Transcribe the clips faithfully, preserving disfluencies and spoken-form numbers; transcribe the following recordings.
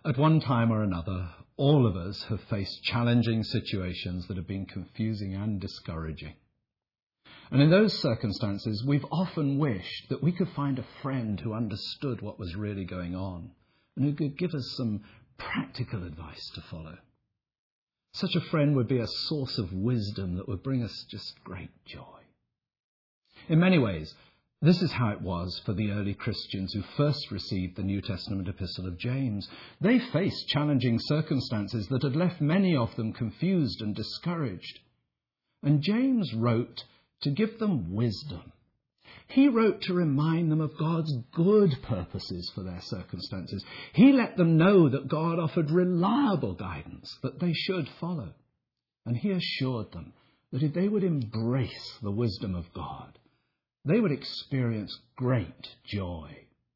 At one time or another, all of us have faced challenging situations that have been confusing and discouraging. And in those circumstances, we've often wished that we could find a friend who understood what was really going on and who could give us some practical advice to follow. Such a friend would be a source of wisdom that would bring us just great joy. In many ways, this is how it was for the early Christians who first received the New Testament epistle of James. They faced challenging circumstances that had left many of them confused and discouraged. And James wrote to give them wisdom. He wrote to remind them of God's good purposes for their circumstances. He let them know that God offered reliable guidance that they should follow. And he assured them that if they would embrace the wisdom of God, they would experience great joy.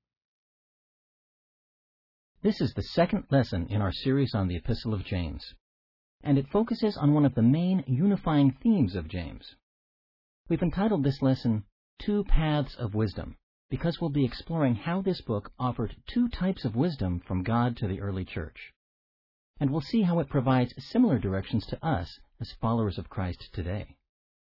This is the second lesson in our series on the Epistle of James, and it focuses on one of the main unifying themes of James. We've entitled this lesson, Two Paths of Wisdom, because we'll be exploring how this book offered two types of wisdom from God to the early church. And we'll see how it provides similar directions to us as followers of Christ today.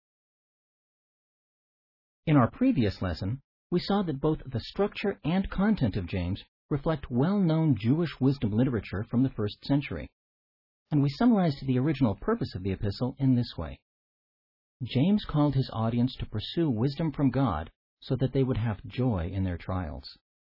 In our previous lesson, we saw that both the structure and content of James reflect well-known Jewish wisdom literature from the first century. And we summarized the original purpose of the epistle in this way. James called his audience to pursue wisdom from God so that they would have joy in their trials.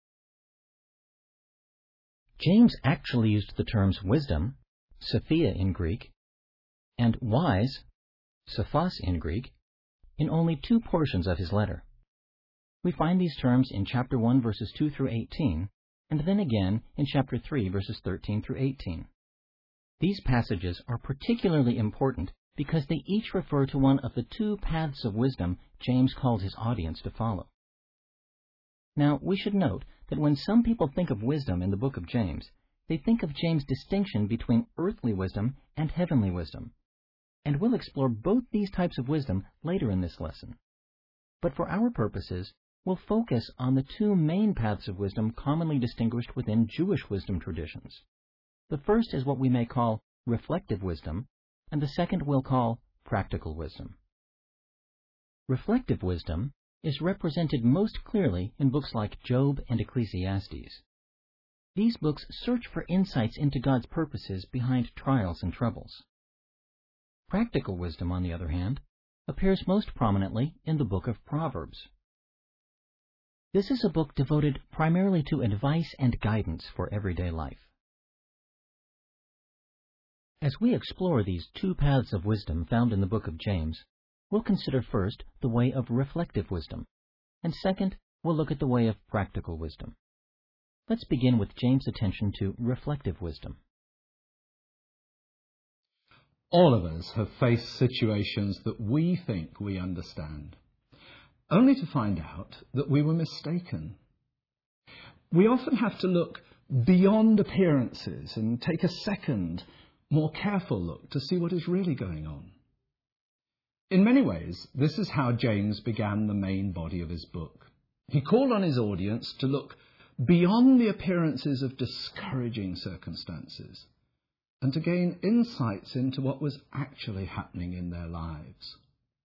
James actually used the terms wisdom, Sophia in Greek, and wise, Sophos in Greek, in only two portions of his letter. We find these terms in chapter one, verses two through eighteen, and then again in chapter three, verses thirteen through eighteen. These passages are particularly important because they each refer to one of the two paths of wisdom James called his audience to follow. Now, we should note that when some people think of wisdom in the book of James, they think of James' distinction between earthly wisdom and heavenly wisdom. And we'll explore both these types of wisdom later in this lesson. But for our purposes, we'll focus on the two main paths of wisdom commonly distinguished within Jewish wisdom traditions. The first is what we may call reflective wisdom, and the second we'll call practical wisdom. Reflective wisdom is represented most clearly in books like Job and Ecclesiastes. These books search for insights into God's purposes behind trials and troubles. Practical wisdom, on the other hand, appears most prominently in the book of Proverbs. This is a book devoted primarily to advice and guidance for everyday life. As we explore these two paths of wisdom found in the book of James, we'll consider first the way of reflective wisdom, and second, we'll look at the way of practical wisdom. Let's begin with James' attention to reflective wisdom. All of us have faced situations that we think we understand, only to find out that we were mistaken. We often have to look beyond appearances and take a second, more careful look to see what is really going on. In many ways, this is how James began the main body of his book. He called on his audience to look beyond the appearances of discouraging circumstances and to gain insights into what was actually happening in their lives.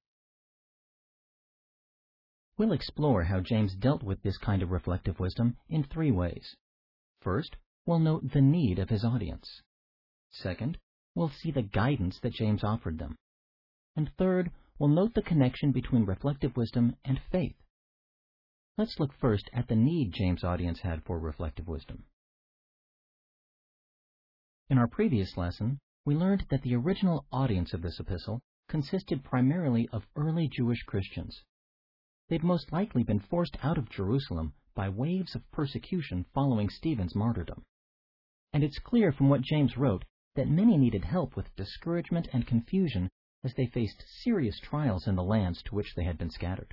We'll explore how James dealt with this kind of reflective wisdom in three ways. First, we'll note the need of his audience. Second, we'll see the guidance that James offered them. And third, we'll note the connection between reflective wisdom and faith. Let's look first at the need James' audience had for reflective wisdom. In our previous lesson, we learned that the original audience of this epistle consisted primarily of early Jewish Christians. They'd most likely been forced out of Jerusalem by waves of persecution following Stephen's martyrdom. And it's clear from what James wrote that many needed help with discouragement and confusion as they faced serious trials in the lands to which they had been scattered.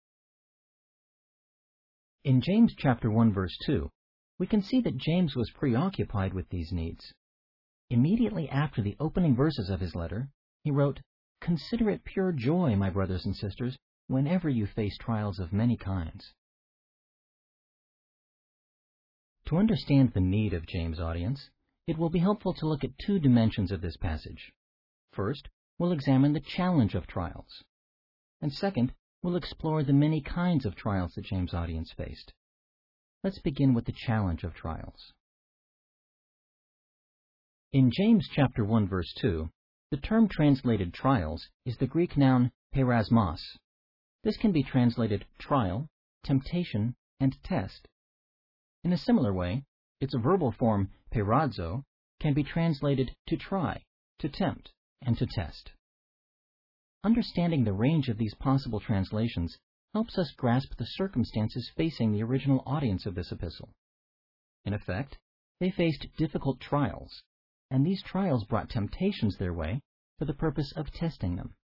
In James chapter one, verse two, we can see that James was preoccupied with these needs. Immediately after the opening verses of his letter, he wrote, "Consider it pure joy, my brothers and sisters, whenever you face trials of many kinds." To understand the need of James' audience, it will be helpful to look at two dimensions of this passage. First, we'll examine the challenge of trials. And second, we'll explore the many kinds of trials that James' audience faced. Let's begin with the challenge of trials. In James chapter one, verse two, the term translated trials is the Greek noun perasmos. This can be translated trial, temptation, and test. In a similar way, its verbal form perazzo can be translated to try, to tempt, and to test. Understanding the range of these possible translations helps us grasp the circumstances facing the original audience of this epistle. In effect, they faced difficult trials, and these trials brought temptations their way for the purpose of testing them.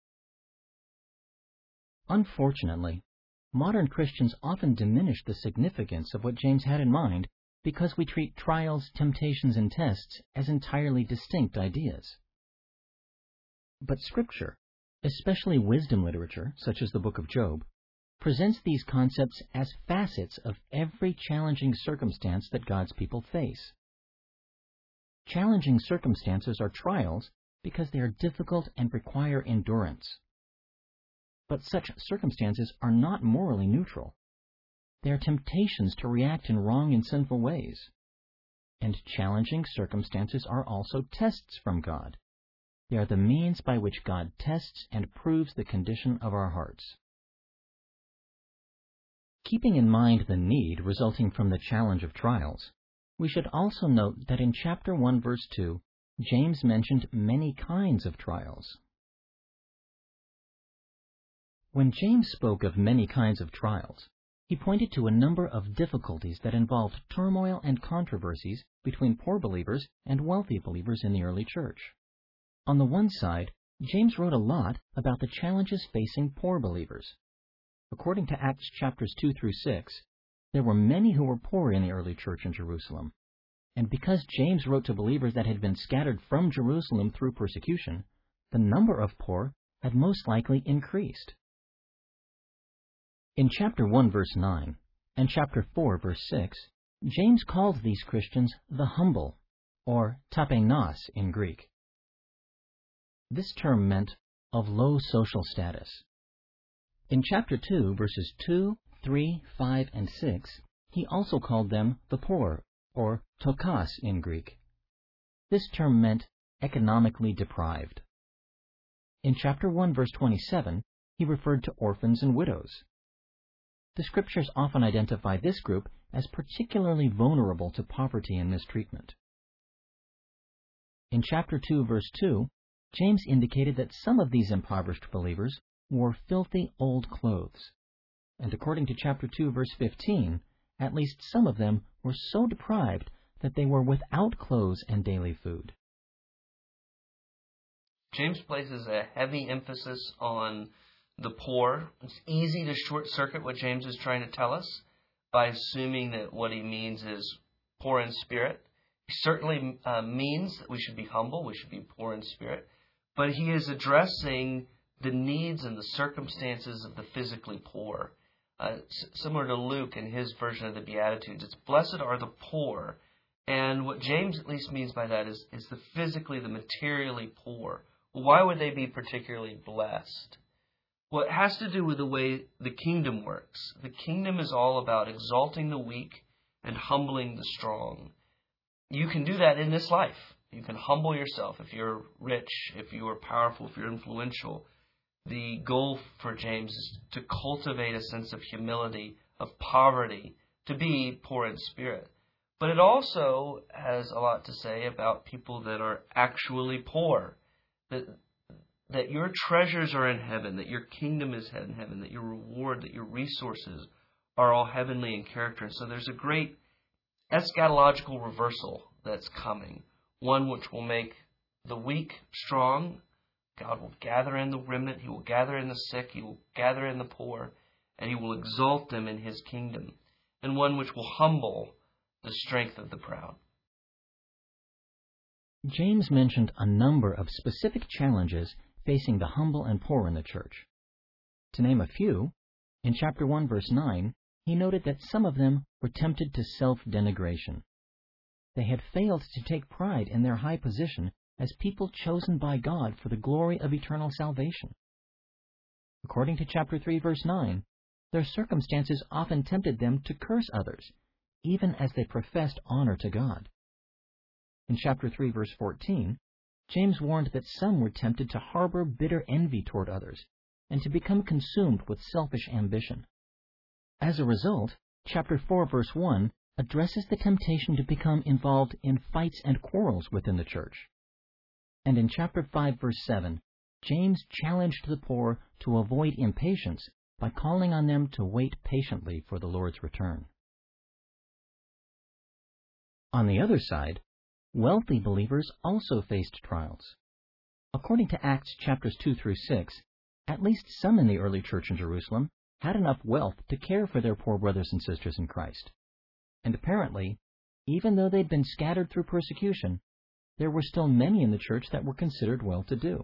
Unfortunately, modern Christians often diminish the significance of what James had in mind because we treat trials, temptations, and tests as entirely distinct ideas. But Scripture, especially wisdom literature, such as the book of Job, presents these concepts as facets of every challenging circumstance that God's people face. Challenging circumstances are trials because they are difficult and require endurance. But such circumstances are not morally neutral. They are temptations to react in wrong and sinful ways. And challenging circumstances are also tests from God. They are the means by which God tests and proves the condition of our hearts. Keeping in mind the need resulting from the challenge of trials, we should also note that in chapter one, verse two, James mentioned many kinds of trials. When James spoke of many kinds of trials, he pointed to a number of difficulties that involved turmoil and controversies between poor believers and wealthy believers in the early church. On the one side, James wrote a lot about the challenges facing poor believers. According to Acts chapters two through six, there were many who were poor in the early church in Jerusalem. And because James wrote to believers that had been scattered from Jerusalem through persecution, the number of poor had most likely increased. In chapter one, verse nine, and chapter four, verse six, James called these Christians the humble, or tapeinos in Greek. This term meant of low social status. In chapter two, verses two, three, five, and six, he also called them the poor, or ptochos in Greek. This term meant economically deprived. In chapter one, verse twenty-seven, he referred to orphans and widows. The Scriptures often identify this group as particularly vulnerable to poverty and mistreatment. In chapter two, verse two, James indicated that some of these impoverished believers wore filthy old clothes. And according to chapter two, verse fifteen, at least some of them were so deprived that they were without clothes and daily food. James places a heavy emphasis on the poor. It's easy to short-circuit what James is trying to tell us by assuming that what he means is poor in spirit. He certainly uh, means that we should be humble, we should be poor in spirit, but he is addressing the needs and the circumstances of the physically poor. Uh, s- similar to Luke in his version of the Beatitudes, it's blessed are the poor. And what James at least means by that is, is the physically, the materially poor. Well, why would they be particularly blessed? Well, it has to do with the way the kingdom works. The kingdom is all about exalting the weak and humbling the strong. You can do that in this life. You can humble yourself if you're rich, if you are powerful, if you're influential. The goal for James is to cultivate a sense of humility, of poverty, to be poor in spirit. But it also has a lot to say about people that are actually poor. That, that your treasures are in heaven, that your kingdom is in heaven, that your reward, that your resources are all heavenly in character. And so there's a great eschatological reversal that's coming, one which will make the weak strong. God will gather in the remnant, He will gather in the sick, He will gather in the poor, and He will exalt them in His kingdom, and one which will humble the strength of the proud. James mentioned a number of specific challenges facing the humble and poor in the church. To name a few, in chapter one, verse nine, he noted that some of them were tempted to self-denigration. they had failed to take pride in their high position as people chosen by God for the glory of eternal salvation. According to chapter three, verse nine, their circumstances often tempted them to curse others, even as they professed honor to God. In chapter three, verse fourteen, James warned that some were tempted to harbor bitter envy toward others and to become consumed with selfish ambition. As a result, chapter four, verse one addresses the temptation to become involved in fights and quarrels within the church. And in chapter five, verse seven, James challenged the poor to avoid impatience by calling on them to wait patiently for the Lord's return. On the other side, wealthy believers also faced trials. According to Acts chapters two through six, at least some in the early church in Jerusalem had enough wealth to care for their poor brothers and sisters in Christ. And apparently, even though they'd been scattered through persecution, there were still many in the church that were considered well-to-do.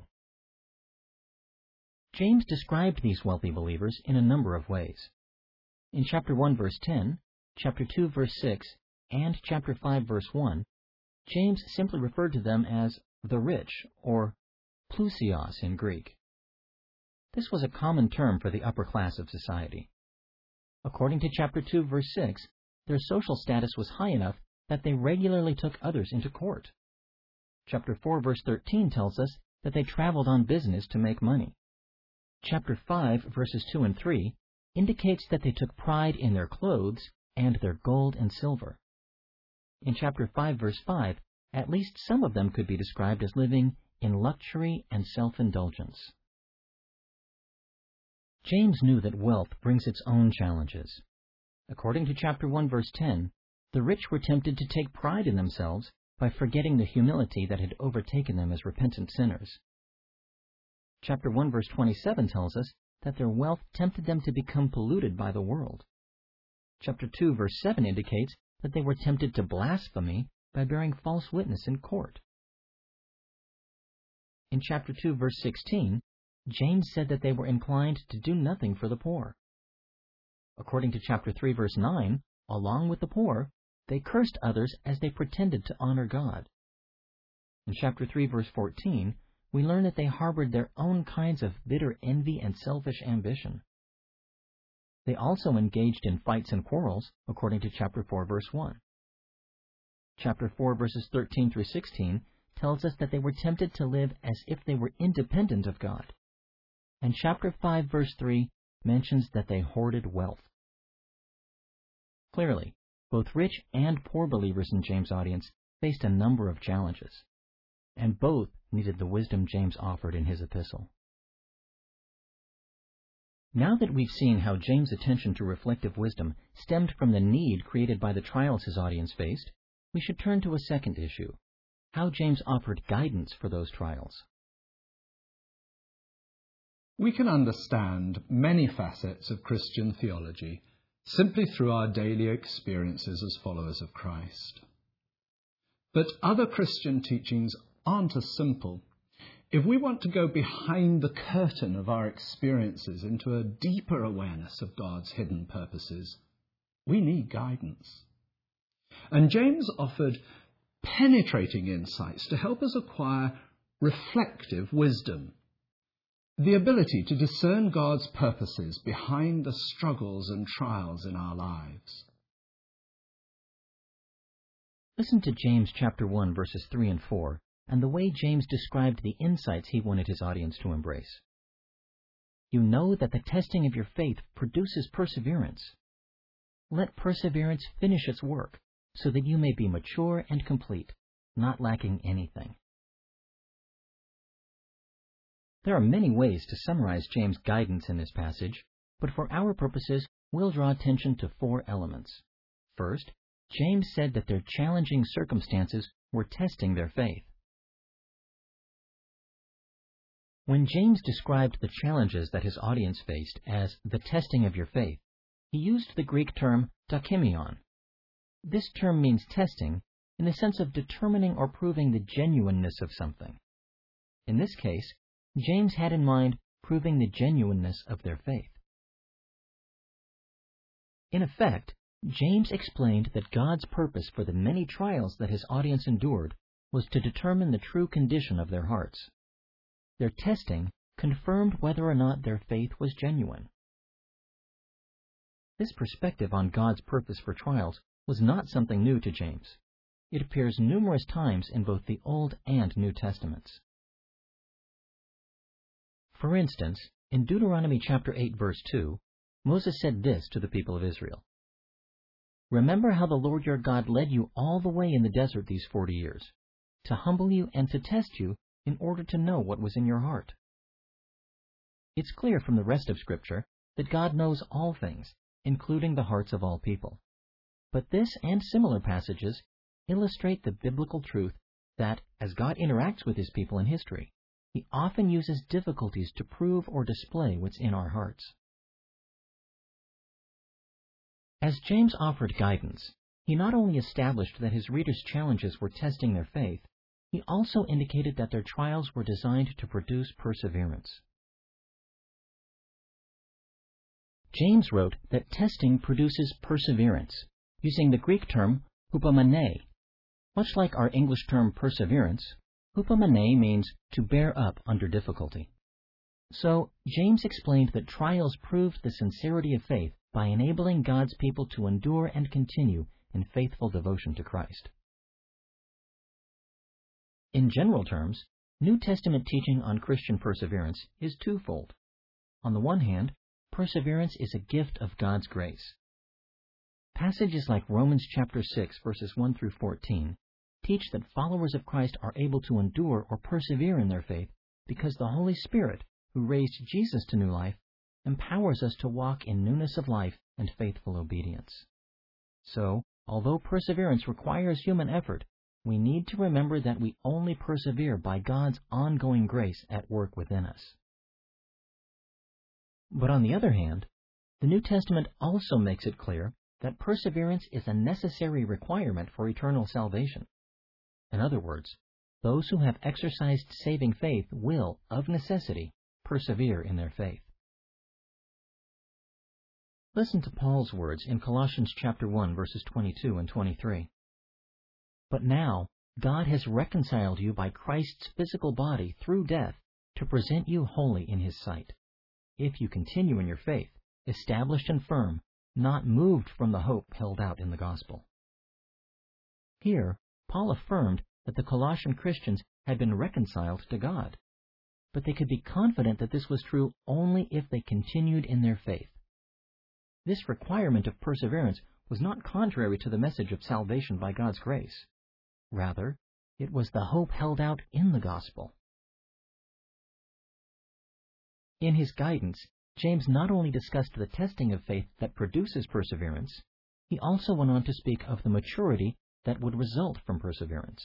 James described these wealthy believers in a number of ways. In chapter one, verse ten, chapter two, verse six, and chapter five, verse one, James simply referred to them as the rich, or plusios in Greek. This was a common term for the upper class of society. According to chapter two, verse six, their social status was high enough that they regularly took others into court. Chapter four, verse thirteen tells us that they traveled on business to make money. Chapter five, verses two and three, indicates that they took pride in their clothes and their gold and silver. In chapter five, verse five, at least some of them could be described as living in luxury and self-indulgence. James knew that wealth brings its own challenges. According to chapter one, verse ten, the rich were tempted to take pride in themselves by forgetting the humility that had overtaken them as repentant sinners. Chapter one, verse twenty-seven tells us that their wealth tempted them to become polluted by the world. Chapter two, verse seven indicates that they were tempted to blasphemy by bearing false witness in court. In chapter two, verse sixteen, James said that they were inclined to do nothing for the poor. According to chapter three, verse nine, along with the poor, they cursed others as they pretended to honor God. In chapter three, verse fourteen, we learn that they harbored their own kinds of bitter envy and selfish ambition. They also engaged in fights and quarrels, according to chapter four, verse one. Chapter four, verses thirteen through sixteen, tells us that they were tempted to live as if they were independent of God. And chapter five, verse three, mentions that they hoarded wealth. Clearly, both rich and poor believers in James' audience faced a number of challenges, and both needed the wisdom James offered in his epistle. Now that we've seen how James' attention to reflective wisdom stemmed from the need created by the trials his audience faced, we should turn to a second issue: how James offered guidance for those trials. We can understand many facets of Christian theology simply through our daily experiences as followers of Christ. But other Christian teachings aren't as simple. If we want to go behind the curtain of our experiences into a deeper awareness of God's hidden purposes, we need guidance. And James offered penetrating insights to help us acquire reflective wisdom, the ability to discern God's purposes behind the struggles and trials in our lives. Listen to James chapter one, verses three and four, and the way James described the insights he wanted his audience to embrace. You know that the testing of your faith produces perseverance. Let perseverance finish its work, so that you may be mature and complete, not lacking anything. There are many ways to summarize James' guidance in this passage, but for our purposes, we'll draw attention to four elements. First, James said that their challenging circumstances were testing their faith. When James described the challenges that his audience faced as the testing of your faith, he used the Greek term dokimion. This term means testing in the sense of determining or proving the genuineness of something. In this case, James had in mind proving the genuineness of their faith. In effect, James explained that God's purpose for the many trials that his audience endured was to determine the true condition of their hearts. Their testing confirmed whether or not their faith was genuine. This perspective on God's purpose for trials was not something new to James. It appears numerous times in both the Old and New Testaments. For instance, in Deuteronomy chapter eight, verse two, Moses said this to the people of Israel: "Remember how the Lord your God led you all the way in the desert these forty years, to humble you and to test you in order to know what was in your heart." It's clear from the rest of Scripture that God knows all things, including the hearts of all people. But this and similar passages illustrate the biblical truth that, as God interacts with his people in history, he often uses difficulties to prove or display what's in our hearts. As James offered guidance, he not only established that his readers' challenges were testing their faith, he also indicated that their trials were designed to produce perseverance. James wrote that testing produces perseverance, using the Greek term hupomene. Much like our English term perseverance, hupomene means to bear up under difficulty. So, James explained that trials proved the sincerity of faith by enabling God's people to endure and continue in faithful devotion to Christ. In general terms, New Testament teaching on Christian perseverance is twofold. On the one hand, perseverance is a gift of God's grace. Passages like Romans chapter six, verses one through fourteen, teach that followers of Christ are able to endure or persevere in their faith because the Holy Spirit, who raised Jesus to new life, empowers us to walk in newness of life and faithful obedience. So, although perseverance requires human effort, we need to remember that we only persevere by God's ongoing grace at work within us. But on the other hand, the New Testament also makes it clear that perseverance is a necessary requirement for eternal salvation. In other words, those who have exercised saving faith will, of necessity, persevere in their faith. Listen to Paul's words in Colossians chapter one, verses twenty-two and twenty-three. "But now God has reconciled you by Christ's physical body through death to present you holy in his sight, if you continue in your faith, established and firm, not moved from the hope held out in the gospel." Here, Paul affirmed that the Colossian Christians had been reconciled to God, but they could be confident that this was true only if they continued in their faith. This requirement of perseverance was not contrary to the message of salvation by God's grace. Rather, it was the hope held out in the gospel. In his guidance, James not only discussed the testing of faith that produces perseverance, he also went on to speak of the maturity that would result from perseverance.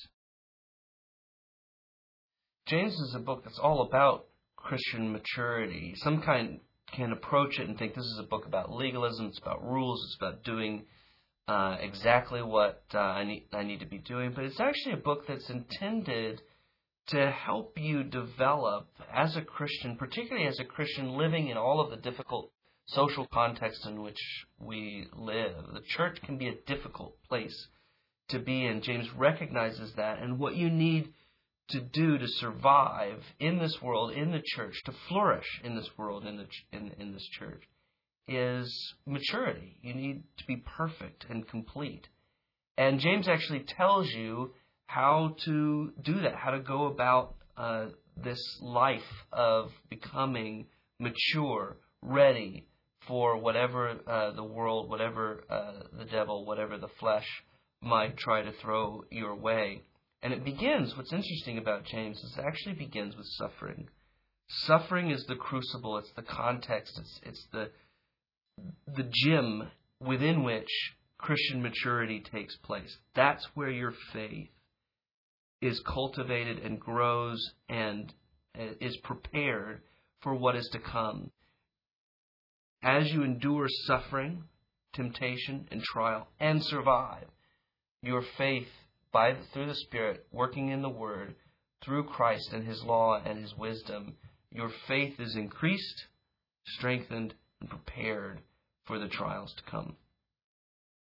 James is a book that's all about Christian maturity. Some kind can approach it and think this is a book about legalism, it's about rules, it's about doing uh, exactly what uh, I need, I need to be doing. But it's actually a book that's intended to help you develop as a Christian, particularly as a Christian living in all of the difficult social contexts in which we live. The church can be a difficult place to be in. James recognizes that, and what you need to do to survive in this world, in the church, to flourish in this world, in the in, in this church, is maturity. You need to be perfect and complete. And James actually tells you how to do that, how to go about uh, this life of becoming mature, ready for whatever uh, the world, whatever uh, the devil, whatever the flesh might try to throw your way. And it begins, what's interesting about James is it actually begins with suffering. Suffering is the crucible, it's the context, it's it's the the gym within which Christian maturity takes place. That's where your faith is cultivated and grows and is prepared for what is to come. As you endure suffering, temptation, and trial, and survive, your faith, by through the Spirit, working in the Word, through Christ and His law and His wisdom, your faith is increased, strengthened, and prepared for the trials to come.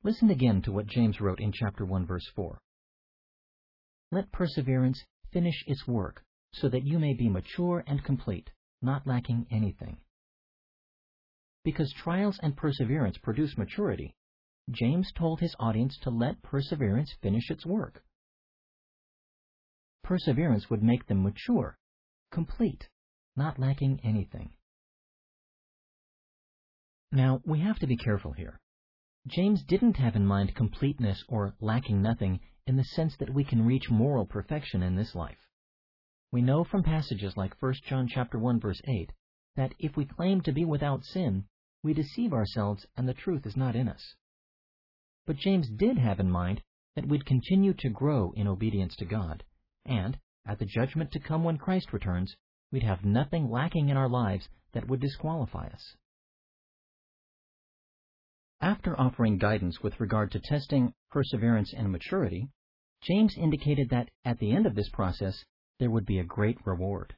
Listen again to what James wrote in chapter one, verse four. Let perseverance finish its work, so that you may be mature and complete, not lacking anything. Because trials and perseverance produce maturity, James told his audience to let perseverance finish its work. Perseverance would make them mature, complete, not lacking anything. Now, we have to be careful here. James didn't have in mind completeness or lacking nothing in the sense that we can reach moral perfection in this life. We know from passages like First John chapter one, verse eight, that if we claim to be without sin, we deceive ourselves and the truth is not in us. But James did have in mind that we'd continue to grow in obedience to God, and, at the judgment to come when Christ returns, we'd have nothing lacking in our lives that would disqualify us. After offering guidance with regard to testing, perseverance, and maturity, James indicated that at the end of this process, there would be a great reward.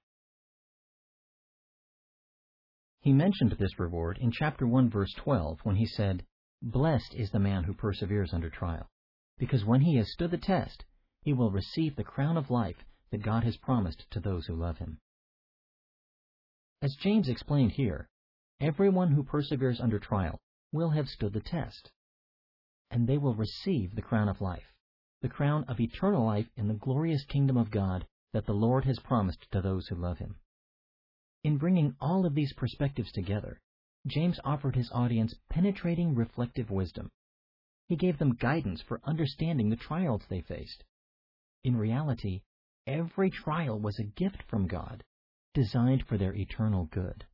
He mentioned this reward in chapter one, verse twelve, when he said, "Blessed is the man who perseveres under trial, because when he has stood the test, he will receive the crown of life that God has promised to those who love him." As James explained here, everyone who perseveres under trial will have stood the test, and they will receive the crown of life, the crown of eternal life in the glorious kingdom of God that the Lord has promised to those who love him. In bringing all of these perspectives together, James offered his audience penetrating reflective wisdom. He gave them guidance for understanding the trials they faced. In reality, every trial was a gift from God, designed for their eternal good.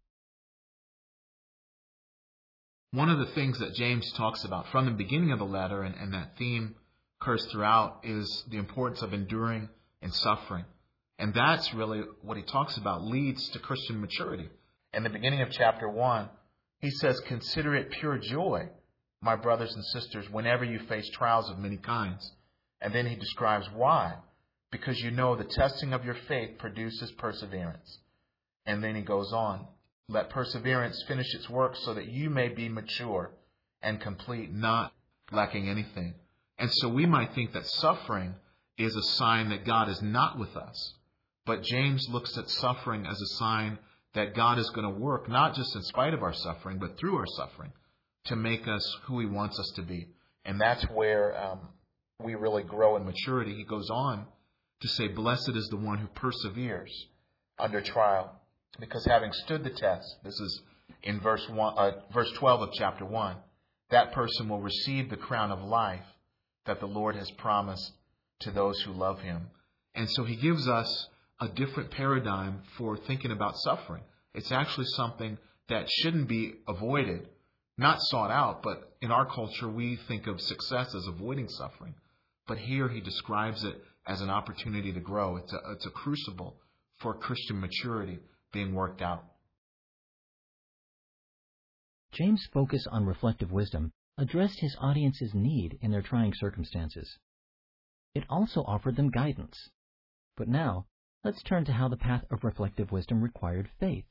One of the things that James talks about from the beginning of the letter, and, and that theme occurs throughout, is the importance of enduring and suffering. And that's really what he talks about leads to Christian maturity. In the beginning of chapter one, he says, "Consider it pure joy, my brothers and sisters, whenever you face trials of many kinds." And then he describes why. Because you know the testing of your faith produces perseverance. And then he goes on, "Let perseverance finish its work so that you may be mature and complete, not lacking anything." And so we might think that suffering is a sign that God is not with us. But James looks at suffering as a sign that God is going to work, not just in spite of our suffering, but through our suffering, to make us who he wants us to be. And that's where um, we really grow in maturity. He goes on to say, "Blessed is the one who perseveres under trial, because having stood the test," this is in verse one, uh, verse twelve of chapter one, "that person will receive the crown of life that the Lord has promised to those who love him." And so he gives us a different paradigm for thinking about suffering. It's actually something that shouldn't be avoided, not sought out, but in our culture we think of success as avoiding suffering. But here he describes it as an opportunity to grow. It's a, it's a crucible for Christian maturity being worked out. James' focus on reflective wisdom addressed his audience's need in their trying circumstances. It also offered them guidance. But now, let's turn to how the path of reflective wisdom required faith.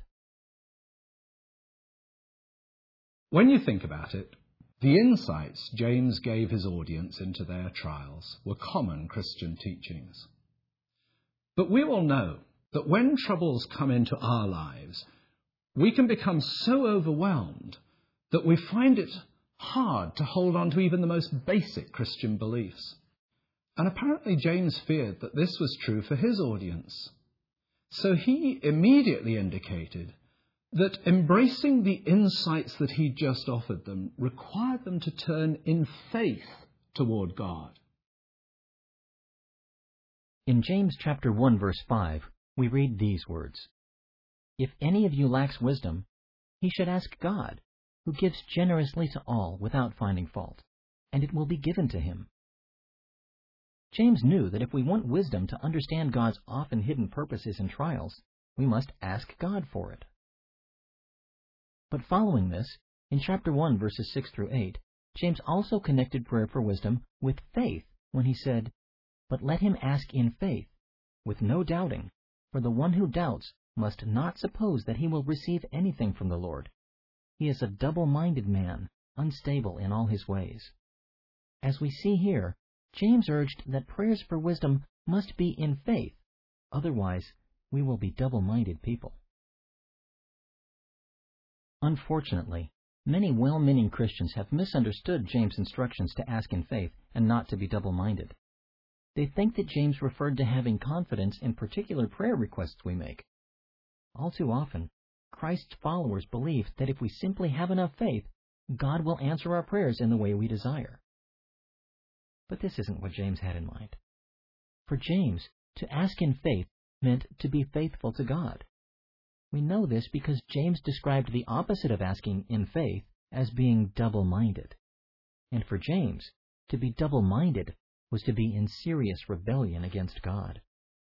When you think about it, the insights James gave his audience into their trials were common Christian teachings. But we all know that when troubles come into our lives, we can become so overwhelmed that we find it hard to hold on to even the most basic Christian beliefs. And apparently James feared that this was true for his audience. So he immediately indicated that embracing the insights that he just offered them required them to turn in faith toward God. In James chapter one, verse five, we read these words, "If any of you lacks wisdom, he should ask God, who gives generously to all without finding fault, and it will be given to him." James knew that if we want wisdom to understand God's often hidden purposes in trials, we must ask God for it. But following this, in chapter one, verses six through eight, James also connected prayer for wisdom with faith when he said, "But let him ask in faith, with no doubting, for the one who doubts must not suppose that he will receive anything from the Lord. He is a double-minded man, unstable in all his ways." As we see here, James urged that prayers for wisdom must be in faith, otherwise we will be double-minded people. Unfortunately, many well-meaning Christians have misunderstood James' instructions to ask in faith and not to be double-minded. They think that James referred to having confidence in particular prayer requests we make. All too often, Christ's followers believe that if we simply have enough faith, God will answer our prayers in the way we desire. But this isn't what James had in mind. For James, to ask in faith meant to be faithful to God. We know this because James described the opposite of asking in faith as being double-minded. And for James, to be double-minded was to be in serious rebellion against God.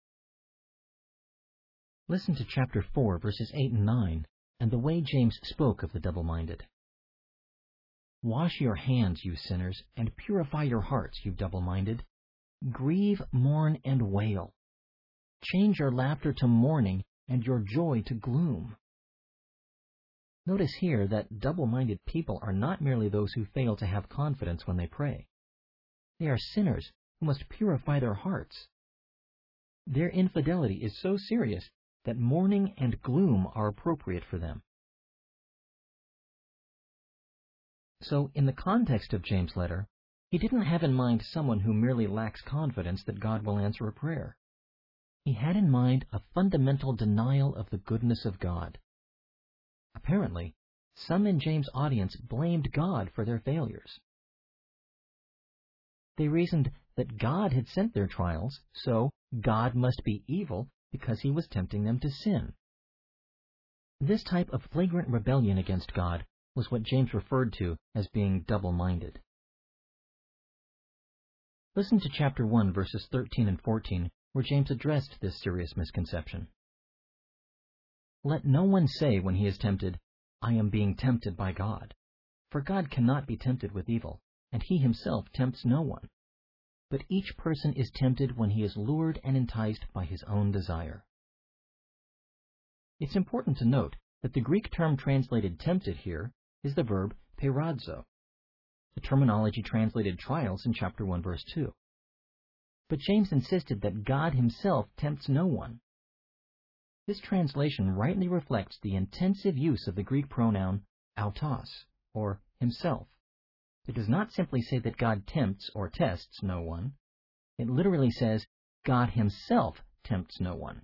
Listen to chapter four, verses eight and nine, and the way James spoke of the double-minded. Wash your hands, you sinners, and purify your hearts, you double-minded. Grieve, mourn, and wail. Change your laughter to mourning and your joy to gloom. Notice here that double-minded people are not merely those who fail to have confidence when they pray. They are sinners who must purify their hearts. Their infidelity is so serious that mourning and gloom are appropriate for them. So, in the context of James' letter, he didn't have in mind someone who merely lacks confidence that God will answer a prayer. He had in mind a fundamental denial of the goodness of God. Apparently, some in James' audience blamed God for their failures. They reasoned that God had sent their trials, so God must be evil because he was tempting them to sin. This type of flagrant rebellion against God was what James referred to as being double-minded. Listen to chapter one, verses thirteen and fourteen, where James addressed this serious misconception. Let no one say when he is tempted, I am being tempted by God. For God cannot be tempted with evil, and he himself tempts no one. But each person is tempted when he is lured and enticed by his own desire. It's important to note that the Greek term translated tempted here is the verb peiradzo, the terminology translated trials in chapter one, verse two. But James insisted that God himself tempts no one. This translation rightly reflects the intensive use of the Greek pronoun autos, or himself. It does not simply say that God tempts or tests no one. It literally says God himself tempts no one.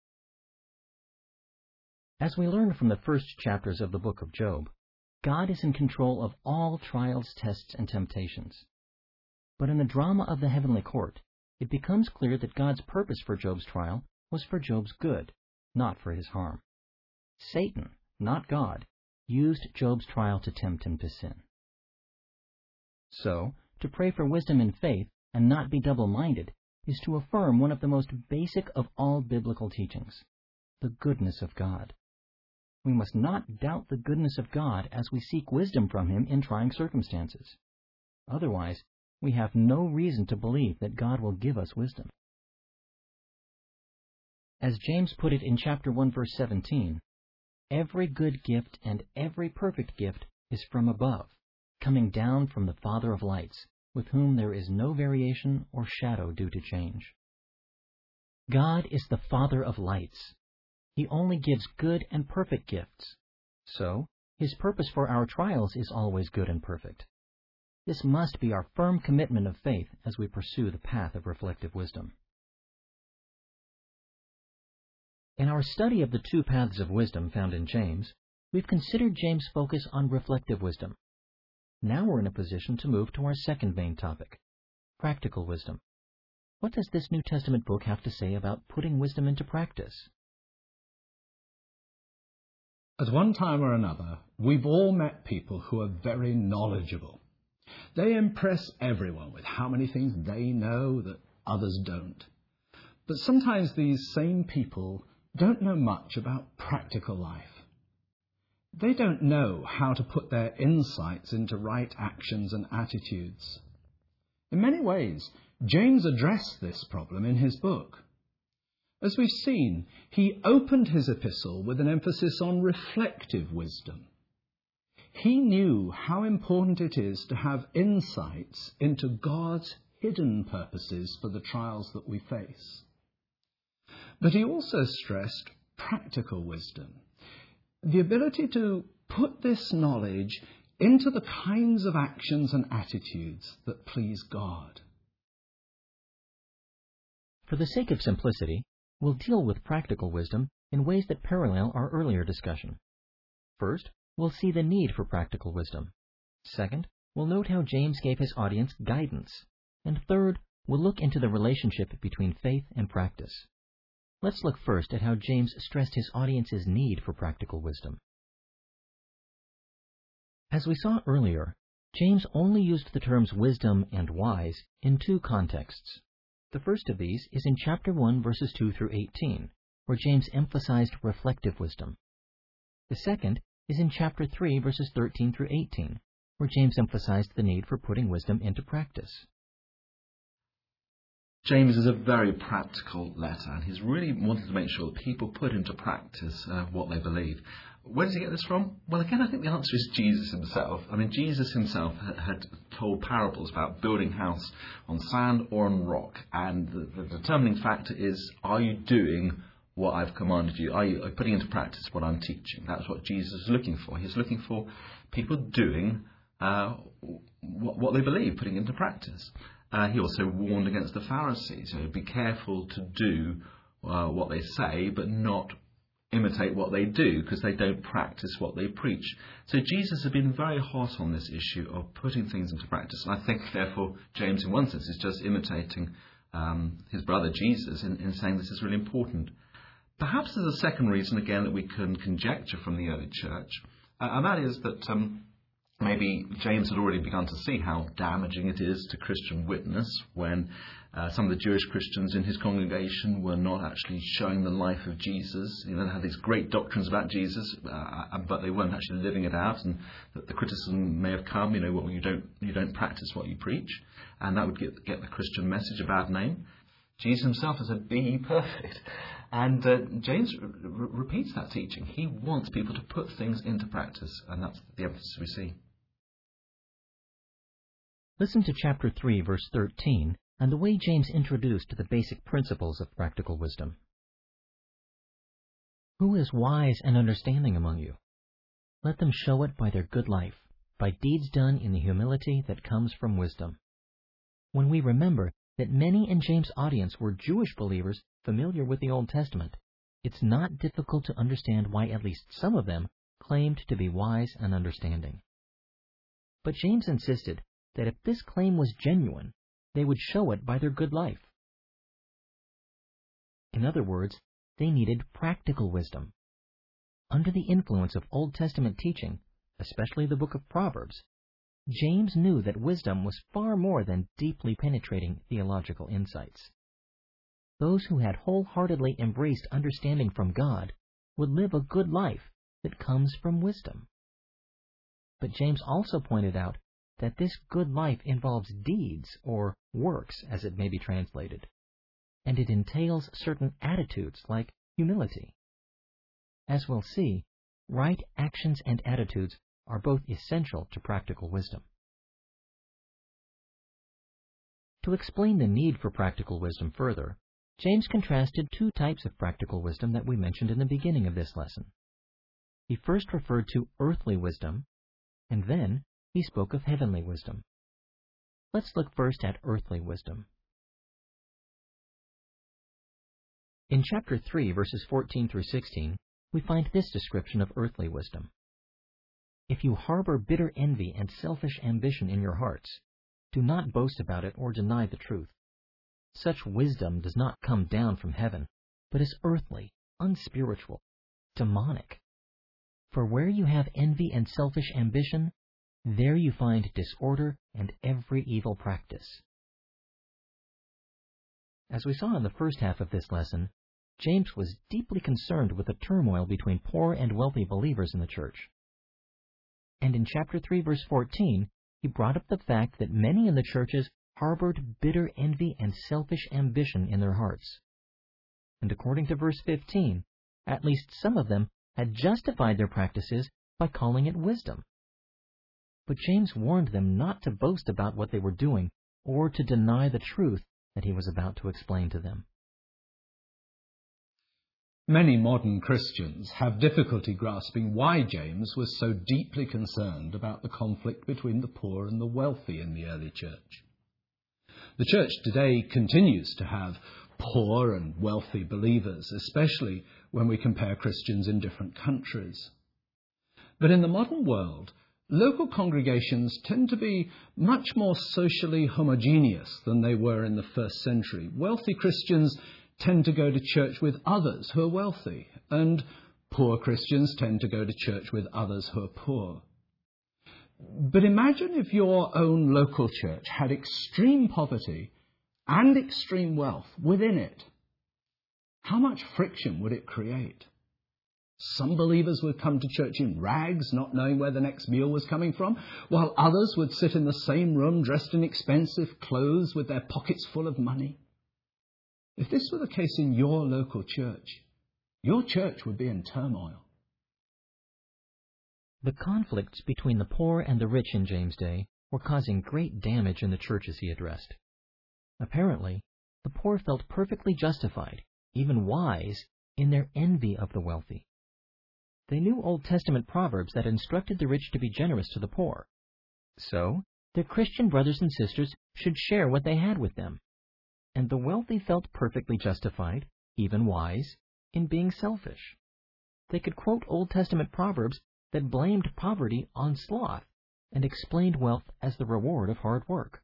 As we learn from the first chapters of the book of Job, God is in control of all trials, tests, and temptations. But in the drama of the heavenly court, it becomes clear that God's purpose for Job's trial was for Job's good, not for his harm. Satan, not God, used Job's trial to tempt him to sin. So, to pray for wisdom in faith and not be double-minded is to affirm one of the most basic of all biblical teachings, the goodness of God. We must not doubt the goodness of God as we seek wisdom from him in trying circumstances. Otherwise, we have no reason to believe that God will give us wisdom. As James put it in chapter one, verse seventeen, every good gift and every perfect gift is from above, coming down from the Father of lights, with whom there is no variation or shadow due to change. God is the Father of lights. He only gives good and perfect gifts. So, his purpose for our trials is always good and perfect. This must be our firm commitment of faith as we pursue the path of reflective wisdom. In our study of the two paths of wisdom found in James, we've considered James' focus on reflective wisdom. Now we're in a position to move to our second main topic, practical wisdom. What does this New Testament book have to say about putting wisdom into practice? At one time or another, we've all met people who are very knowledgeable. They impress everyone with how many things they know that others don't. But sometimes these same people don't know much about practical life. They don't know how to put their insights into right actions and attitudes. In many ways, James addressed this problem in his book. As we've seen, he opened his epistle with an emphasis on reflective wisdom. He knew how important it is to have insights into God's hidden purposes for the trials that we face. But he also stressed practical wisdom, the ability to put this knowledge into the kinds of actions and attitudes that please God. For the sake of simplicity, we'll deal with practical wisdom in ways that parallel our earlier discussion. First, we'll see the need for practical wisdom. Second, we'll note how James gave his audience guidance. And third, we'll look into the relationship between faith and practice. Let's look first at how James stressed his audience's need for practical wisdom. As we saw earlier, James only used the terms wisdom and wise in two contexts. The first of these is in chapter one, verses two through eighteen, where James emphasized reflective wisdom. The second is in chapter three, verses thirteen through eighteen, where James emphasized the need for putting wisdom into practice. James is a very practical letter, and he's really wanted to make sure that people put into practice uh, what they believe. Where does he get this from? Well, again, I think the answer is Jesus himself. I mean, Jesus himself had told parables about building a house on sand or on rock, and the, the determining factor is, are you doing what I've commanded you? Are you putting into practice what I'm teaching? That's what Jesus is looking for. He's looking for people doing uh, what, what they believe, putting into practice. Uh, he also warned against the Pharisees. You know, be careful to do uh, what they say, but not imitate what they do, because they don't practice what they preach. So Jesus has been very hot on this issue of putting things into practice. And I think, therefore, James, in one sense, is just imitating um, his brother Jesus in, in saying this is really important. Perhaps there's a second reason, again, that we can conjecture from the early church, uh, and that is that um, maybe James had already begun to see how damaging it is to Christian witness when uh, some of the Jewish Christians in his congregation were not actually showing the life of Jesus. You know, they had these great doctrines about Jesus, uh, but they weren't actually living it out, and that the criticism may have come, you know, well, you don't you don't practice what you preach, and that would get get the Christian message a bad name. Jesus himself has said, "Be ye perfect." And uh, James r- r- repeats that teaching. He wants people to put things into practice, and that's the emphasis we see. Listen to chapter three, verse thirteen, and the way James introduced the basic principles of practical wisdom. Who is wise and understanding among you? Let them show it by their good life, by deeds done in the humility that comes from wisdom. When we remember that many in James' audience were Jewish believers familiar with the Old Testament, it's not difficult to understand why at least some of them claimed to be wise and understanding. But James insisted that if this claim was genuine, they would show it by their good life. In other words, they needed practical wisdom. Under the influence of Old Testament teaching, especially the book of Proverbs, James knew that wisdom was far more than deeply penetrating theological insights. Those who had wholeheartedly embraced understanding from God would live a good life that comes from wisdom. But James also pointed out that this good life involves deeds, or works, as it may be translated, and it entails certain attitudes like humility. As we'll see, right actions and attitudes are both essential to practical wisdom. To explain the need for practical wisdom further, James contrasted two types of practical wisdom that we mentioned in the beginning of this lesson. He first referred to earthly wisdom, and then he spoke of heavenly wisdom. Let's look first at earthly wisdom. In chapter three, verses fourteen through sixteen, we find this description of earthly wisdom. If you harbor bitter envy and selfish ambition in your hearts, do not boast about it or deny the truth. Such wisdom does not come down from heaven, but is earthly, unspiritual, demonic. For where you have envy and selfish ambition, there you find disorder and every evil practice. As we saw in the first half of this lesson, James was deeply concerned with the turmoil between poor and wealthy believers in the church. And in chapter three, verse fourteen, he brought up the fact that many in the churches harbored bitter envy and selfish ambition in their hearts. And according to verse fifteen, at least some of them had justified their practices by calling it wisdom, but James warned them not to boast about what they were doing or to deny the truth that he was about to explain to them. Many modern Christians have difficulty grasping why James was so deeply concerned about the conflict between the poor and the wealthy in the early church. The church today continues to have poor and wealthy believers, especially when we compare Christians in different countries. But in the modern world, local congregations tend to be much more socially homogeneous than they were in the first century. Wealthy Christians tend to go to church with others who are wealthy, and poor Christians tend to go to church with others who are poor. But imagine if your own local church had extreme poverty and extreme wealth within it. How much friction would it create? Some believers would come to church in rags, not knowing where the next meal was coming from, while others would sit in the same room dressed in expensive clothes with their pockets full of money. If this were the case in your local church, your church would be in turmoil. The conflicts between the poor and the rich in James' day were causing great damage in the churches he addressed. Apparently, the poor felt perfectly justified, even wise, in their envy of the wealthy. They knew Old Testament proverbs that instructed the rich to be generous to the poor. So, their Christian brothers and sisters should share what they had with them. And the wealthy felt perfectly justified, even wise, in being selfish. They could quote Old Testament proverbs that blamed poverty on sloth and explained wealth as the reward of hard work.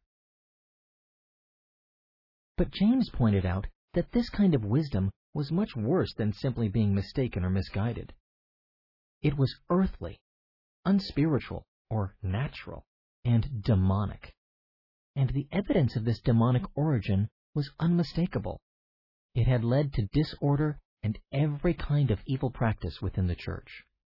But James pointed out that this kind of wisdom was much worse than simply being mistaken or misguided. It was earthly, unspiritual, or natural, and demonic. And the evidence of this demonic origin was unmistakable. It had led to disorder and every kind of evil practice within the church.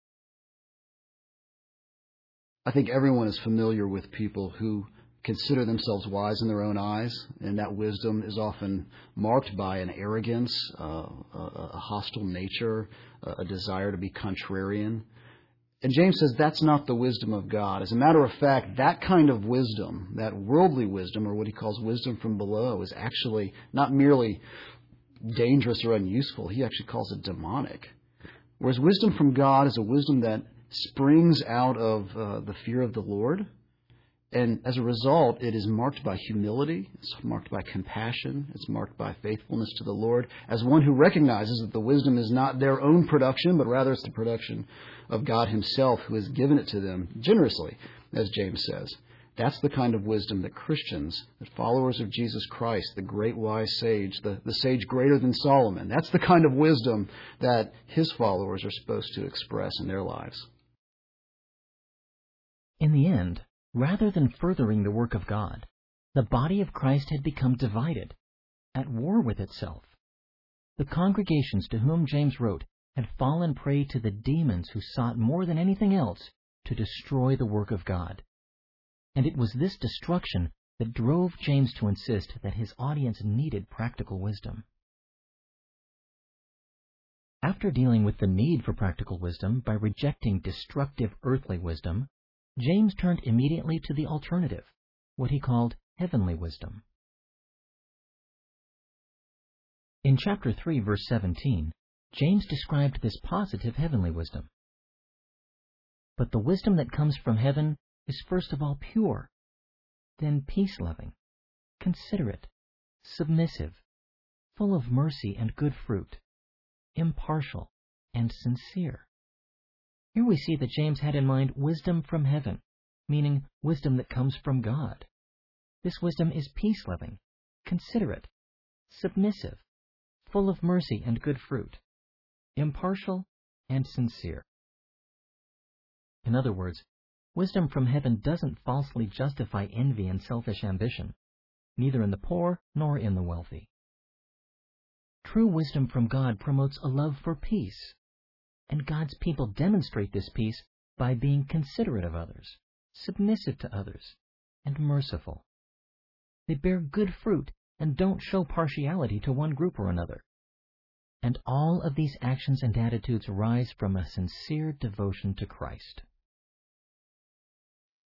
I think everyone is familiar with people who consider themselves wise in their own eyes, and that wisdom is often marked by an arrogance, uh, a, a hostile nature, a desire to be contrarian. And James says that's not the wisdom of God. As a matter of fact, that kind of wisdom, that worldly wisdom, or what he calls wisdom from below, is actually not merely dangerous or unuseful. He actually calls it demonic. Whereas wisdom from God is a wisdom that springs out of uh, the fear of the Lord. And as a result, it is marked by humility, it's marked by compassion, it's marked by faithfulness to the Lord, as one who recognizes that the wisdom is not their own production, but rather it's the production of God himself who has given it to them generously, as James says. That's the kind of wisdom that Christians, the followers of Jesus Christ, the great wise sage, the, the sage greater than Solomon, that's the kind of wisdom that his followers are supposed to express in their lives. In the end, rather than furthering the work of God, the body of Christ had become divided, at war with itself. The congregations to whom James wrote had fallen prey to the demons who sought more than anything else to destroy the work of God. And it was this destruction that drove James to insist that his audience needed practical wisdom. After dealing with the need for practical wisdom by rejecting destructive earthly wisdom, James turned immediately to the alternative, what he called heavenly wisdom. In chapter three, verse seventeen, James described this positive heavenly wisdom. But the wisdom that comes from heaven is first of all pure, then peace-loving, considerate, submissive, full of mercy and good fruit, impartial, and sincere. Here we see that James had in mind wisdom from heaven, meaning wisdom that comes from God. This wisdom is peace-loving, considerate, submissive, full of mercy and good fruit, impartial, and sincere. In other words, wisdom from heaven doesn't falsely justify envy and selfish ambition, neither in the poor nor in the wealthy. True wisdom from God promotes a love for peace, and God's people demonstrate this peace by being considerate of others, submissive to others, and merciful. They bear good fruit and don't show partiality to one group or another. And all of these actions and attitudes arise from a sincere devotion to Christ.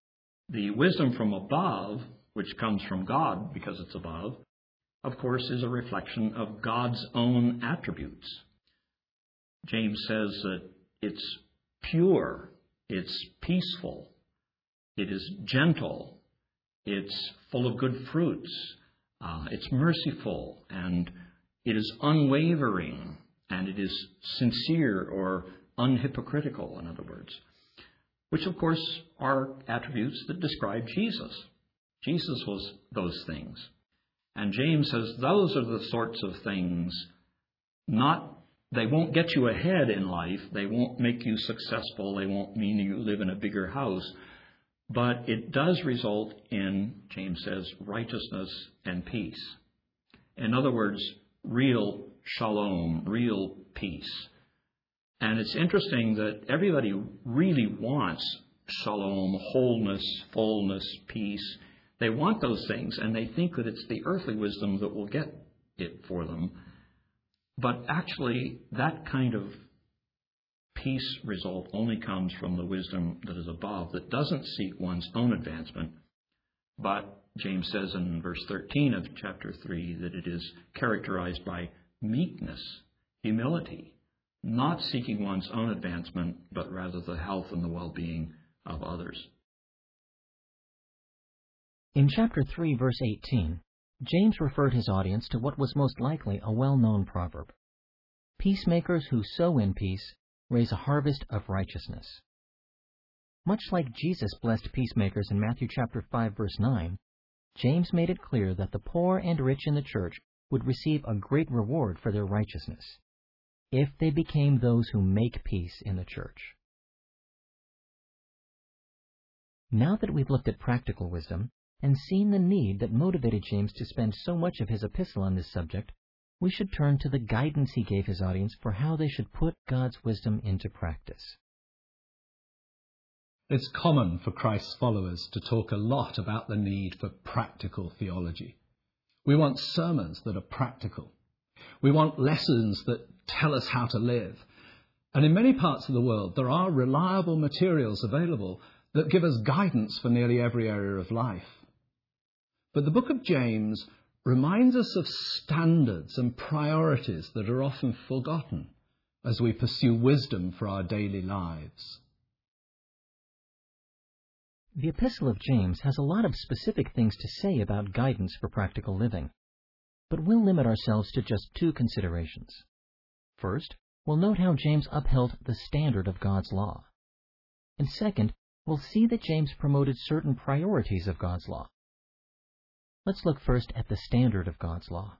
The wisdom from above, which comes from God because it's above, of course, is a reflection of God's own attributes. James says that it's pure, it's peaceful, it is gentle, it's full of good fruits, uh, it's merciful, and it is unwavering, and it is sincere or unhypocritical, in other words, which, of course, are attributes that describe Jesus. Jesus was those things. And James says those are the sorts of things, not, they won't get you ahead in life, they won't make you successful, they won't mean you live in a bigger house, but it does result in, James says, righteousness and peace. In other words, real shalom, real peace. And it's interesting that everybody really wants shalom, wholeness, fullness, peace. They want those things, and they think that it's the earthly wisdom that will get it for them. But actually, that kind of peace result only comes from the wisdom that is above, that doesn't seek one's own advancement. But James says in verse thirteen of chapter three that it is characterized by meekness, humility, not seeking one's own advancement, but rather the health and the well-being of others. In chapter three, verse eighteen, James referred his audience to what was most likely a well-known proverb. Peacemakers who sow in peace raise a harvest of righteousness. Much like Jesus blessed peacemakers in Matthew chapter five, verse nine, James made it clear that the poor and rich in the church would receive a great reward for their righteousness if they became those who make peace in the church. Now that we've looked at practical wisdom and seen the need that motivated James to spend so much of his epistle on this subject, we should turn to the guidance he gave his audience for how they should put God's wisdom into practice. It's common for Christ's followers to talk a lot about the need for practical theology. We want sermons that are practical. We want lessons that tell us how to live. And in many parts of the world, there are reliable materials available that give us guidance for nearly every area of life. But the book of James reminds us of standards and priorities that are often forgotten as we pursue wisdom for our daily lives. The Epistle of James has a lot of specific things to say about guidance for practical living, but we'll limit ourselves to just two considerations. First, we'll note how James upheld the standard of God's law. And second, we'll see that James promoted certain priorities of God's law. Let's look first at the standard of God's law.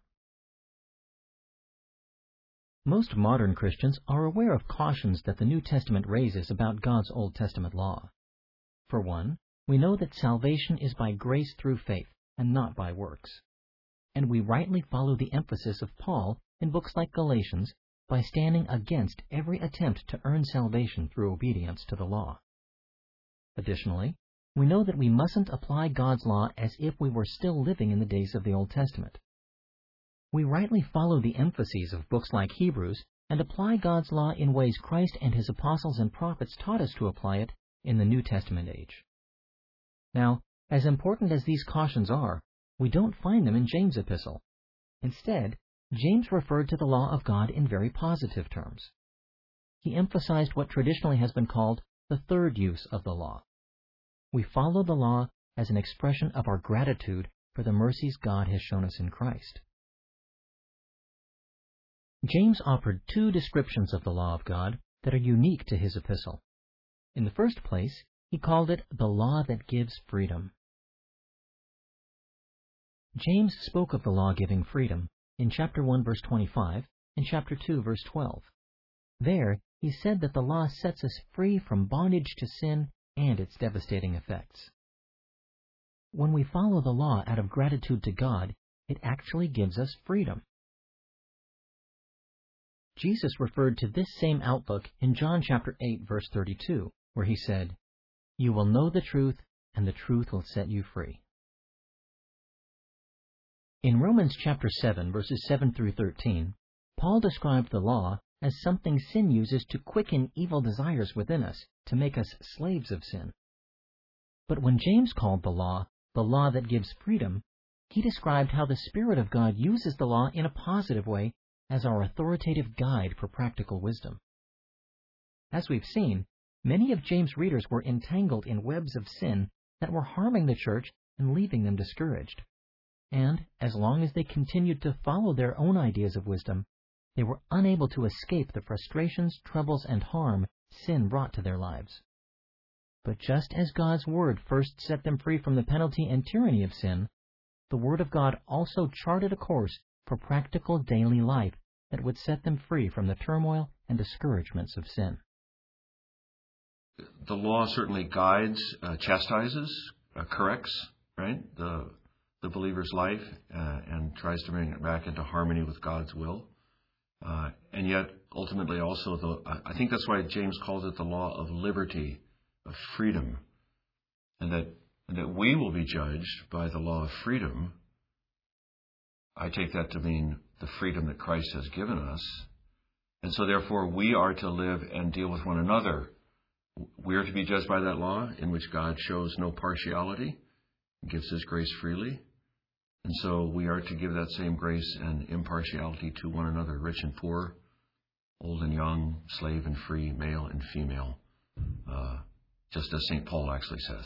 Most modern Christians are aware of cautions that the New Testament raises about God's Old Testament law. For one, we know that salvation is by grace through faith and not by works. And we rightly follow the emphasis of Paul in books like Galatians by standing against every attempt to earn salvation through obedience to the law. Additionally, we know that we mustn't apply God's law as if we were still living in the days of the Old Testament. We rightly follow the emphases of books like Hebrews and apply God's law in ways Christ and his apostles and prophets taught us to apply it in the New Testament age. Now, as important as these cautions are, we don't find them in James' epistle. Instead, James referred to the law of God in very positive terms. He emphasized what traditionally has been called the third use of the law. We follow the law as an expression of our gratitude for the mercies God has shown us in Christ. James offered two descriptions of the law of God that are unique to his epistle. In the first place, he called it the law that gives freedom. James spoke of the law giving freedom in chapter one, verse twenty-five, and chapter two, verse twelve. There, he said that the law sets us free from bondage to sin and its devastating effects. When we follow the law out of gratitude to God, it actually gives us freedom. Jesus referred to this same outlook in John chapter eight, verse thirty-two, where he said, "You will know the truth, and the truth will set you free." In Romans chapter seven, verses seven through thirteen, Paul described the law as something sin uses to quicken evil desires within us, to make us slaves of sin. But when James called the law the law that gives freedom, he described how the Spirit of God uses the law in a positive way as our authoritative guide for practical wisdom. As we've seen, many of James' readers were entangled in webs of sin that were harming the church and leaving them discouraged. And as long as they continued to follow their own ideas of wisdom, they were unable to escape the frustrations, troubles, and harm sin brought to their lives. But just as God's Word first set them free from the penalty and tyranny of sin, the Word of God also charted a course for practical daily life that would set them free from the turmoil and discouragements of sin. The law certainly guides, uh, chastises, uh, corrects, right, the the believer's life uh, and tries to bring it back into harmony with God's will. Uh, and yet, ultimately, also, the, I think that's why James calls it the law of liberty, of freedom, and that and that we will be judged by the law of freedom. I take that to mean the freedom that Christ has given us. And so, therefore, we are to live and deal with one another. We are to be judged by that law in which God shows no partiality, gives His grace freely. And so we are to give that same grace and impartiality to one another, rich and poor, old and young, slave and free, male and female, uh, just as Saint Paul actually says.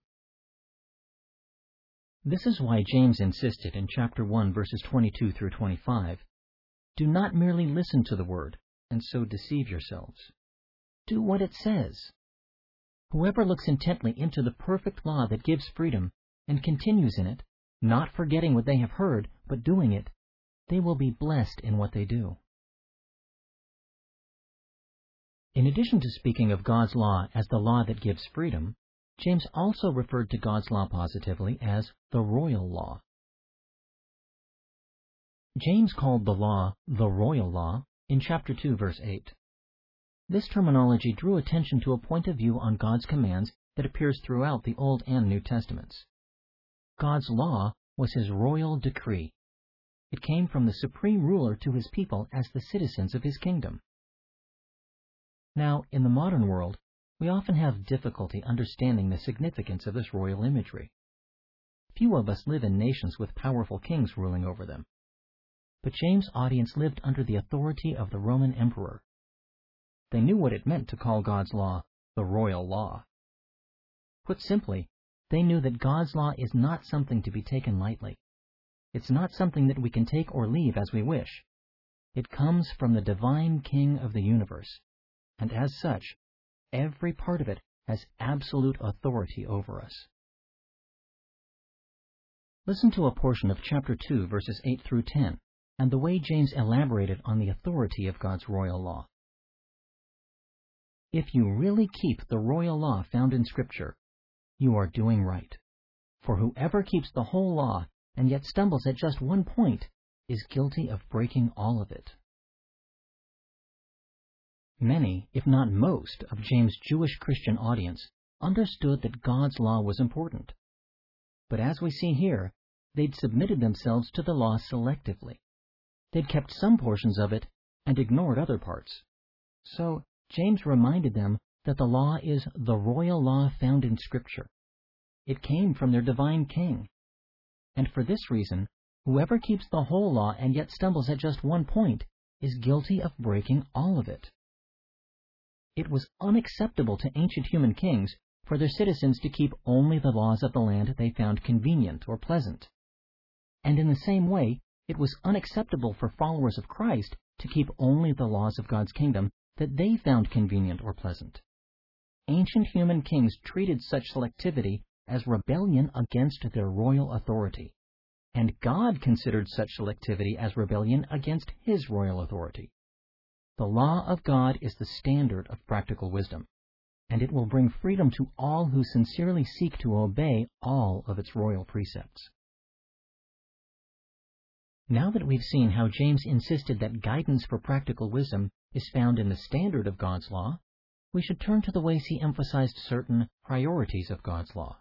This is why James insisted in chapter one, verses twenty-two through twenty-five, "Do not merely listen to the word, and so deceive yourselves. Do what it says. Whoever looks intently into the perfect law that gives freedom, and continues in it, not forgetting what they have heard, but doing it, they will be blessed in what they do." In addition to speaking of God's law as the law that gives freedom, James also referred to God's law positively as the royal law. James called the law the royal law in chapter two, verse eight. This terminology drew attention to a point of view on God's commands that appears throughout the Old and New Testaments. God's law was His royal decree. It came from the supreme ruler to His people as the citizens of His kingdom. Now, in the modern world, we often have difficulty understanding the significance of this royal imagery. Few of us live in nations with powerful kings ruling over them. But James' audience lived under the authority of the Roman emperor. They knew what it meant to call God's law the royal law. Put simply, they knew that God's law is not something to be taken lightly. It's not something that we can take or leave as we wish. It comes from the divine King of the universe, and as such, every part of it has absolute authority over us. Listen to a portion of chapter two, verses eight through ten, and the way James elaborated on the authority of God's royal law. If you really keep the royal law found in Scripture, you are doing right. For whoever keeps the whole law and yet stumbles at just one point is guilty of breaking all of it. Many, if not most, of James' Jewish Christian audience understood that God's law was important. But as we see here, they'd submitted themselves to the law selectively. They'd kept some portions of it and ignored other parts. So James reminded them that the law is the royal law found in Scripture. It came from their divine King. And for this reason, whoever keeps the whole law and yet stumbles at just one point is guilty of breaking all of it. It was unacceptable to ancient human kings for their citizens to keep only the laws of the land they found convenient or pleasant. And in the same way, it was unacceptable for followers of Christ to keep only the laws of God's kingdom that they found convenient or pleasant. Ancient human kings treated such selectivity as rebellion against their royal authority, and God considered such selectivity as rebellion against His royal authority. The law of God is the standard of practical wisdom, and it will bring freedom to all who sincerely seek to obey all of its royal precepts. Now that we've seen how James insisted that guidance for practical wisdom is found in the standard of God's law, we should turn to the ways he emphasized certain priorities of God's law.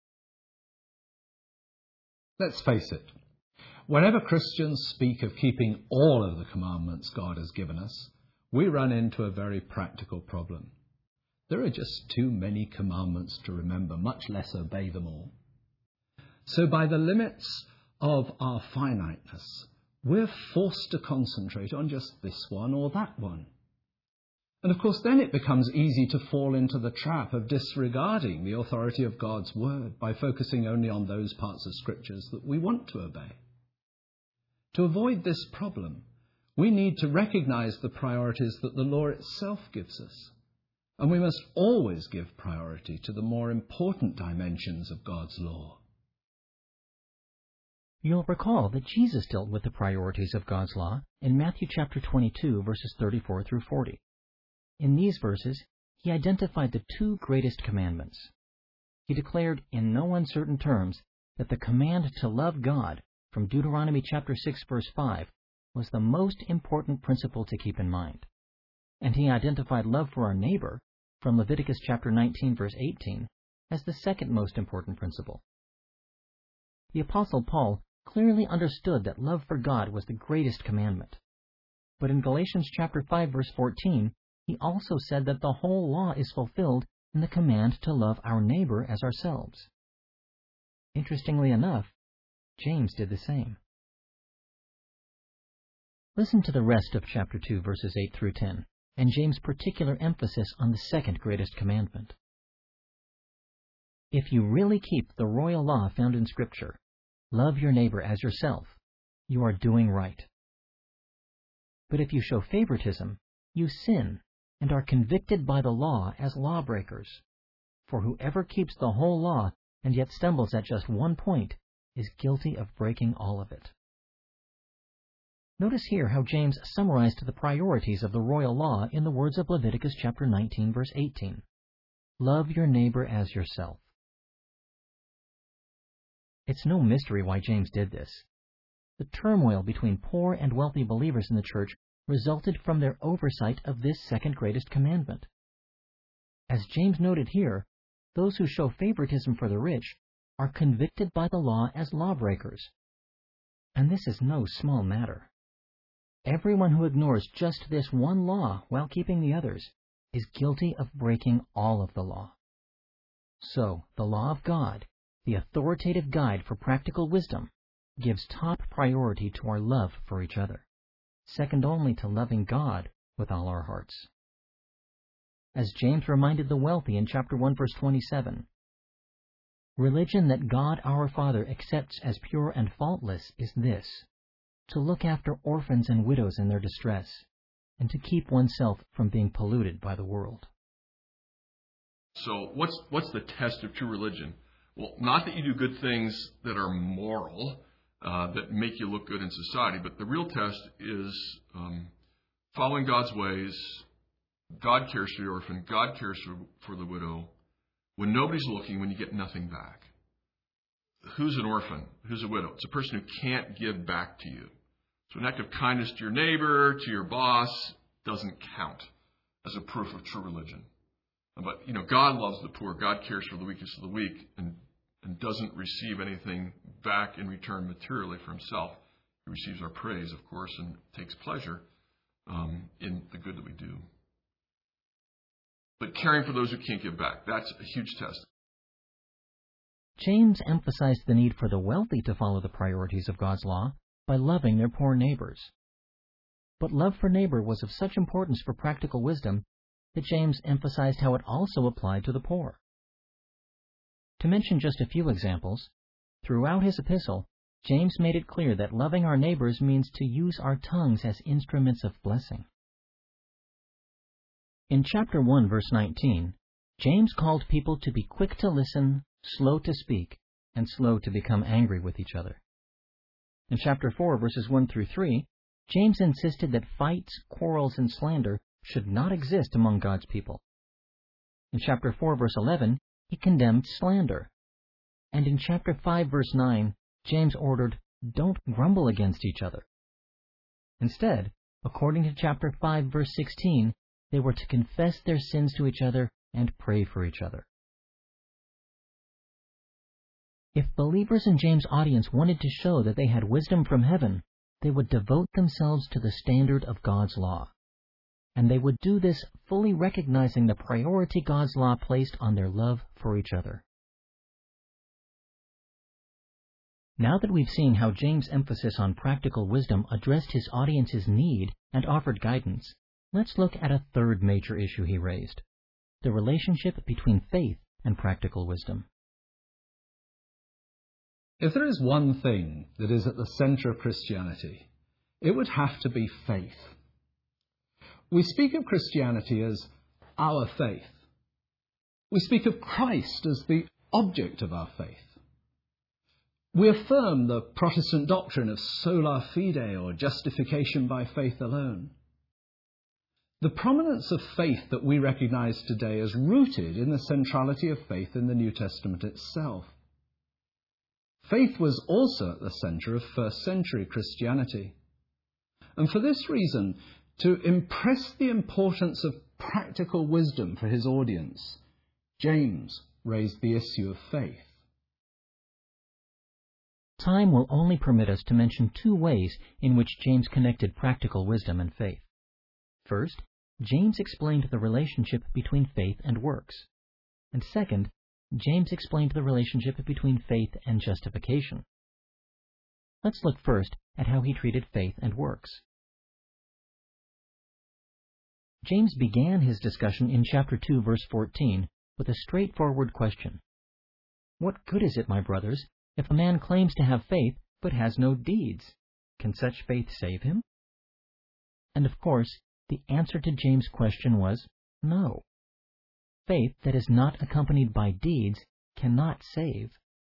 Let's face it, whenever Christians speak of keeping all of the commandments God has given us, we run into a very practical problem. There are just too many commandments to remember, much less obey them all. So by the limits of our finiteness, we're forced to concentrate on just this one or that one. And of course, then it becomes easy to fall into the trap of disregarding the authority of God's word by focusing only on those parts of scriptures that we want to obey. To avoid this problem, we need to recognize the priorities that the law itself gives us. And we must always give priority to the more important dimensions of God's law. You'll recall that Jesus dealt with the priorities of God's law in Matthew chapter twenty-two, verses thirty-four through forty. In these verses, he identified the two greatest commandments. He declared in no uncertain terms that the command to love God from Deuteronomy chapter six, verse five, was the most important principle to keep in mind. And he identified love for our neighbor from Leviticus chapter nineteen, verse eighteen, as the second most important principle. The Apostle Paul clearly understood that love for God was the greatest commandment. But in Galatians chapter five, verse fourteen, he also said that the whole law is fulfilled in the command to love our neighbor as ourselves. Interestingly enough, James did the same. Listen to the rest of chapter two, verses eight through ten, and James' particular emphasis on the second greatest commandment. If you really keep the royal law found in Scripture, love your neighbor as yourself, you are doing right. But if you show favoritism, you sin and are convicted by the law as lawbreakers. For whoever keeps the whole law and yet stumbles at just one point is guilty of breaking all of it. Notice here how James summarized the priorities of the royal law in the words of Leviticus chapter nineteen, verse eighteen. Love your neighbor as yourself. It's no mystery why James did this. The turmoil between poor and wealthy believers in the church resulted from their oversight of this second greatest commandment. As James noted here, those who show favoritism for the rich are convicted by the law as lawbreakers. And this is no small matter. Everyone who ignores just this one law while keeping the others is guilty of breaking all of the law. So, the law of God, the authoritative guide for practical wisdom, gives top priority to our love for each other, second only to loving God with all our hearts. As James reminded the wealthy in chapter one, verse twenty-seven, religion that God our Father accepts as pure and faultless is this, to look after orphans and widows in their distress, and to keep oneself from being polluted by the world. So what's what's the test of true religion? Well, not that you do good things that are moral, uh, that make you look good in society, but the real test is um, following God's ways. God cares for the orphan. God cares for, for the widow. When nobody's looking, when you get nothing back. Who's an orphan? Who's a widow? It's a person who can't give back to you. So an act of kindness to your neighbor, to your boss, doesn't count as a proof of true religion. But, you know, God loves the poor. God cares for the weakest of the weak and, and doesn't receive anything back in return materially for himself. He receives our praise, of course, and takes pleasure um, in the good that we do. But caring for those who can't give back, that's a huge test. James emphasized the need for the wealthy to follow the priorities of God's law by loving their poor neighbors. But love for neighbor was of such importance for practical wisdom that James emphasized how it also applied to the poor. To mention just a few examples, throughout his epistle, James made it clear that loving our neighbors means to use our tongues as instruments of blessing. In chapter one, verse nineteen, James called people to be quick to listen, slow to speak, and slow to become angry with each other. In chapter four, verses one through three, James insisted that fights, quarrels, and slander should not exist among God's people. In chapter four, verse eleven, he condemned slander. And in chapter five, verse nine, James ordered, "Don't grumble against each other." Instead, according to chapter five, verse sixteen, they were to confess their sins to each other and pray for each other. If believers in James' audience wanted to show that they had wisdom from heaven, they would devote themselves to the standard of God's law. and they would do this fully recognizing the priority God's law placed on their love for each other. Now that we've seen how James' emphasis on practical wisdom addressed his audience's need and offered guidance, let's look at a third major issue he raised: the relationship between faith and practical wisdom. If there is one thing that is at the center of Christianity, it would have to be faith. We speak of Christianity as our faith. We speak of Christ as the object of our faith. We affirm the Protestant doctrine of sola fide, or justification by faith alone. The prominence of faith that we recognize today is rooted in the centrality of faith in the New Testament itself. Faith was also at the center of first century Christianity. And for this reason, to impress the importance of practical wisdom for his audience, James raised the issue of faith. Time will only permit us to mention two ways in which James connected practical wisdom and faith. First, James explained the relationship between faith and works. And second, James explained the relationship between faith and justification. Let's look first at how he treated faith and works. James began his discussion in chapter two, verse fourteen, with a straightforward question. What good is it, my brothers, if a man claims to have faith but has no deeds? Can such faith save him? And of course, the answer to James' question was no. Faith that is not accompanied by deeds cannot save.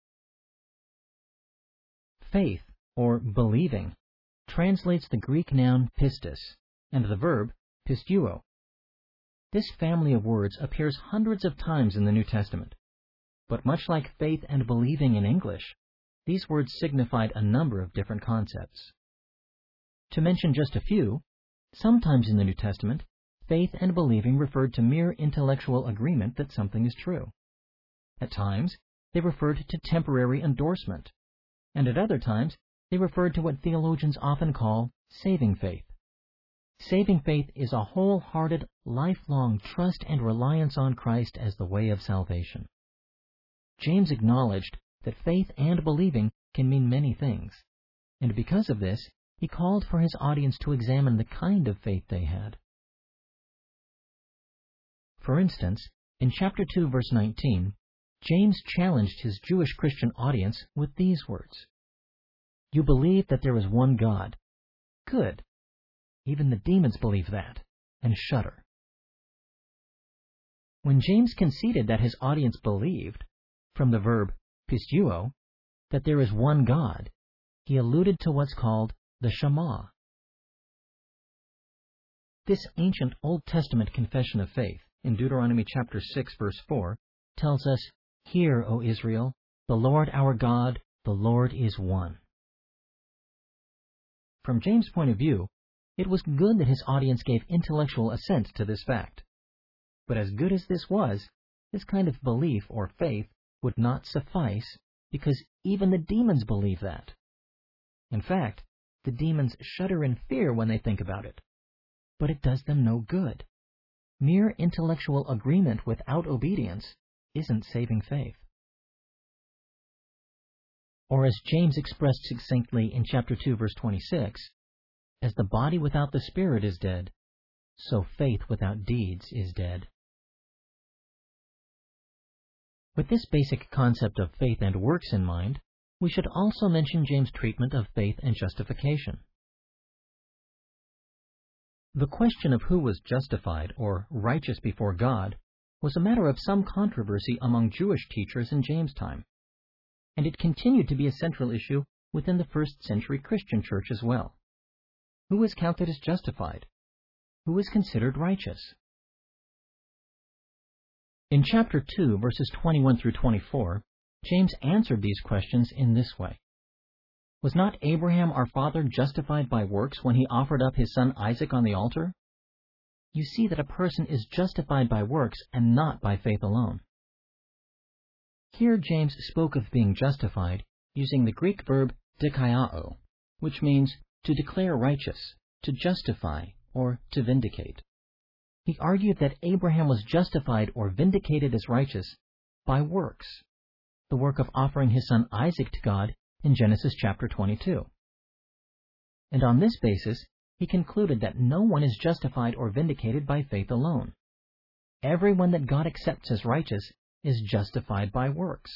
Faith, or believing, translates the Greek noun pistis and the verb pisteuo. This family of words appears hundreds of times in the New Testament. But much like faith and believing in English, these words signified a number of different concepts. To mention just a few, sometimes in the New Testament, faith and believing referred to mere intellectual agreement that something is true. At times, they referred to temporary endorsement, and at other times, they referred to what theologians often call saving faith. Saving faith is a wholehearted, lifelong trust and reliance on Christ as the way of salvation. James acknowledged that faith and believing can mean many things, and because of this, he called for his audience to examine the kind of faith they had. For instance, in chapter two, verse nineteen, James challenged his Jewish Christian audience with these words: "You believe that there is one God. Good. Even the demons believe that, and shudder." When James conceded that his audience believed, from the verb pisteuo, that there is one God, he alluded to what's called the Shema. This ancient Old Testament confession of faith, in Deuteronomy chapter six, verse four, tells us, "Hear, O Israel, the Lord our God, the Lord is one." From James' point of view, it was good that his audience gave intellectual assent to this fact. But as good as this was, this kind of belief or faith would not suffice, because even the demons believe that. In fact, the demons shudder in fear when they think about it. But it does them no good. Mere intellectual agreement without obedience isn't saving faith. Or as James expressed succinctly in chapter two, verse twenty-six, "As the body without the spirit is dead, so faith without deeds is dead." With this basic concept of faith and works in mind, we should also mention James' treatment of faith and justification. The question of who was justified or righteous before God was a matter of some controversy among Jewish teachers in James' time, and it continued to be a central issue within the first century Christian church as well. Who is counted as justified? Who is considered righteous? In chapter two, verses twenty-one through twenty-four, James answered these questions in this way. "Was not Abraham our father justified by works when he offered up his son Isaac on the altar? You see that a person is justified by works and not by faith alone." Here James spoke of being justified using the Greek verb dikaiao, which means to declare righteous, to justify, or to vindicate. he argued that Abraham was justified or vindicated as righteous by works, the work of offering his son Isaac to God in Genesis chapter twenty-two. And on this basis, he concluded that no one is justified or vindicated by faith alone. Everyone that God accepts as righteous is justified by works.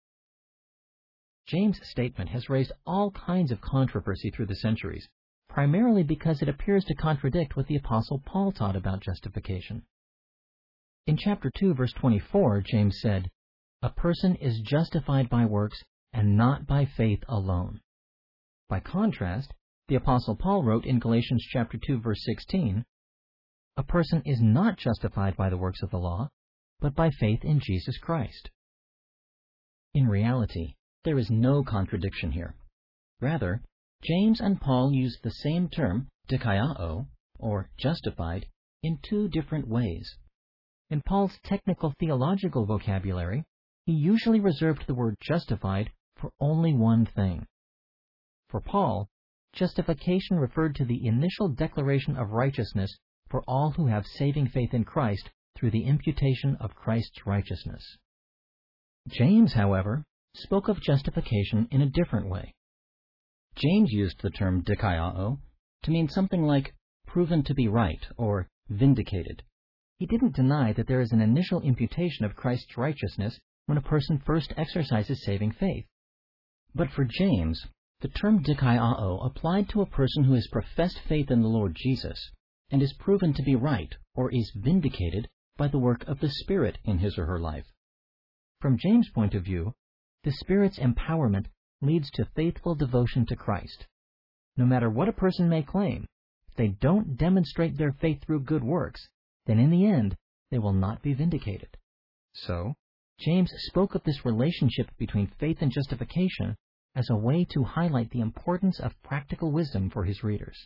James' statement has raised all kinds of controversy through the centuries, primarily because it appears to contradict what the Apostle Paul taught about justification. In chapter two, verse twenty-four, James said, "A person is justified by works and not by faith alone." By contrast, the Apostle Paul wrote in Galatians chapter two, verse sixteen, "A person is not justified by the works of the law, but by faith in Jesus Christ." In reality, there is no contradiction here. Rather, James and Paul use the same term, dikaiao, or justified, in two different ways. In Paul's technical theological vocabulary, he usually reserved the word justified for only one thing. For Paul, justification referred to the initial declaration of righteousness for all who have saving faith in Christ through the imputation of Christ's righteousness. James, however, spoke of justification in a different way. James used the term dikaiao to mean something like proven to be right or vindicated. He didn't deny that there is an initial imputation of Christ's righteousness when a person first exercises saving faith. But for James, the term dikaiao applied to a person who has professed faith in the Lord Jesus and is proven to be right or is vindicated by the work of the Spirit in his or her life. From James' point of view, the Spirit's empowerment leads to faithful devotion to Christ. No matter what a person may claim, if they don't demonstrate their faith through good works, then in the end, they will not be vindicated. So, James spoke of this relationship between faith and justification as a way to highlight the importance of practical wisdom for his readers.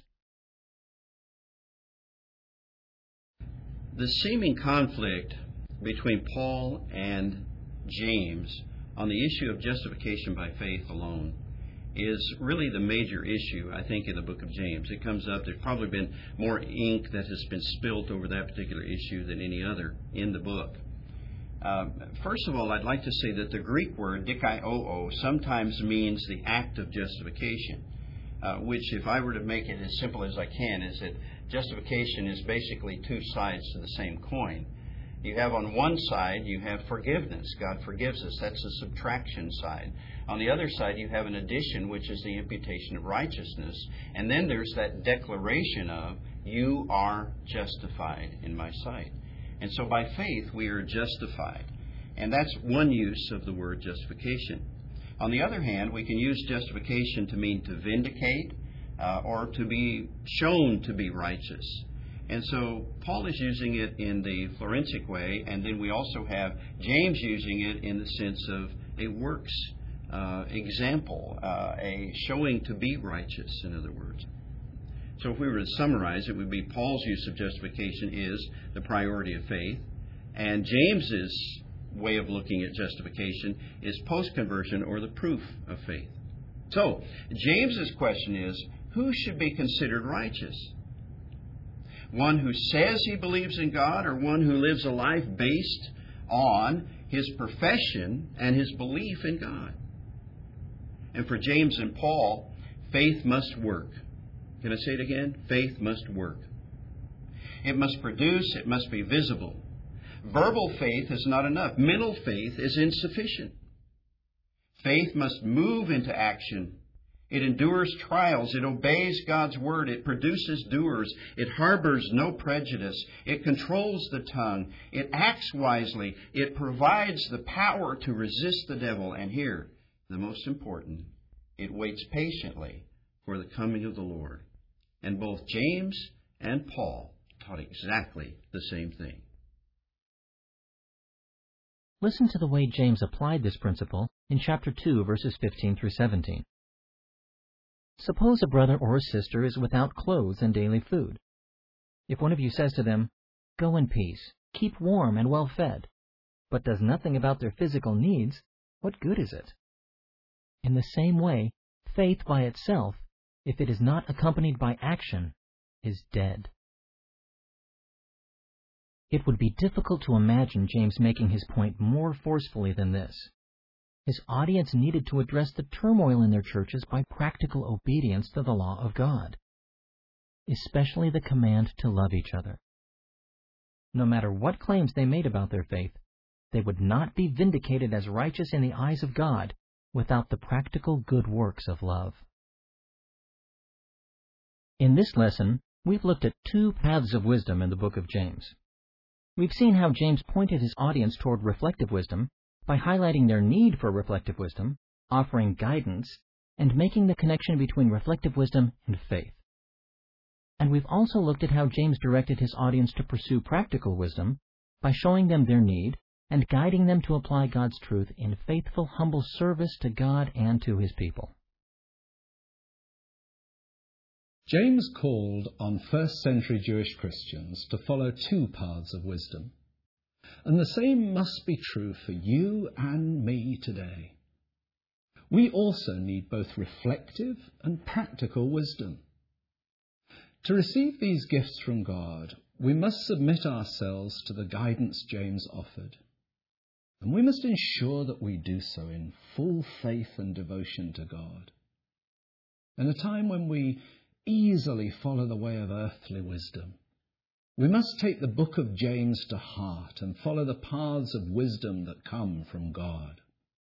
The seeming conflict between Paul and James on the issue of justification by faith alone is really the major issue, I think, in the book of James. It comes up, there's probably been more ink that has been spilt over that particular issue than any other in the book. Uh, first of all, I'd like to say that the Greek word dikaioo sometimes means the act of justification, uh, which, if I were to make it as simple as I can, is that justification is basically two sides to the same coin. You have on one side, you have forgiveness. God forgives us. That's the subtraction side. On the other side, you have an addition, which is the imputation of righteousness. And then there's that declaration of, you are justified in my sight. And so by faith, we are justified. And that's one use of the word justification. On the other hand, we can use justification to mean to vindicate uh, or to be shown to be righteous. And so Paul is using it in the Florensic way, and then we also have James using it in the sense of a works uh, example, uh, a showing to be righteous, in other words. So if we were to summarize, it would be Paul's use of justification is the priority of faith, and James's way of looking at justification is post-conversion or the proof of faith. So James's question is, who should be considered righteous? One who says he believes in God, or one who lives a life based on his profession and his belief in God? And for James and Paul, faith must work. Can I say it again? Faith must work. It must produce, it must be visible. Verbal faith is not enough. Mental faith is insufficient. Faith must move into action. It endures trials. It obeys God's word. It produces doers. It harbors no prejudice. It controls the tongue. It acts wisely. It provides the power to resist the devil. And here, the most important, it waits patiently for the coming of the Lord. And both James and Paul taught exactly the same thing. Listen to the way James applied this principle in chapter two, verses fifteen through seventeen. Suppose a brother or a sister is without clothes and daily food. If one of you says to them, "Go in peace, keep warm and well fed," but does nothing about their physical needs, what good is it? In the same way, faith by itself, if it is not accompanied by action, is dead. It would be difficult to imagine James making his point more forcefully than this. His audience needed to address the turmoil in their churches by practical obedience to the law of God, especially the command to love each other. No matter what claims they made about their faith, they would not be vindicated as righteous in the eyes of God without the practical good works of love. In this lesson, we've looked at two paths of wisdom in the book of James. We've seen how James pointed his audience toward reflective wisdom by highlighting their need for reflective wisdom, offering guidance, and making the connection between reflective wisdom and faith. And we've also looked at how James directed his audience to pursue practical wisdom by showing them their need and guiding them to apply God's truth in faithful, humble service to God and to his people. James called on first-century Jewish Christians to follow two paths of wisdom. And the same must be true for you and me today. We also need both reflective and practical wisdom. To receive these gifts from God, we must submit ourselves to the guidance James offered. And we must ensure that we do so in full faith and devotion to God. In a time when we easily follow the way of earthly wisdom, we must take the book of James to heart and follow the paths of wisdom that come from God.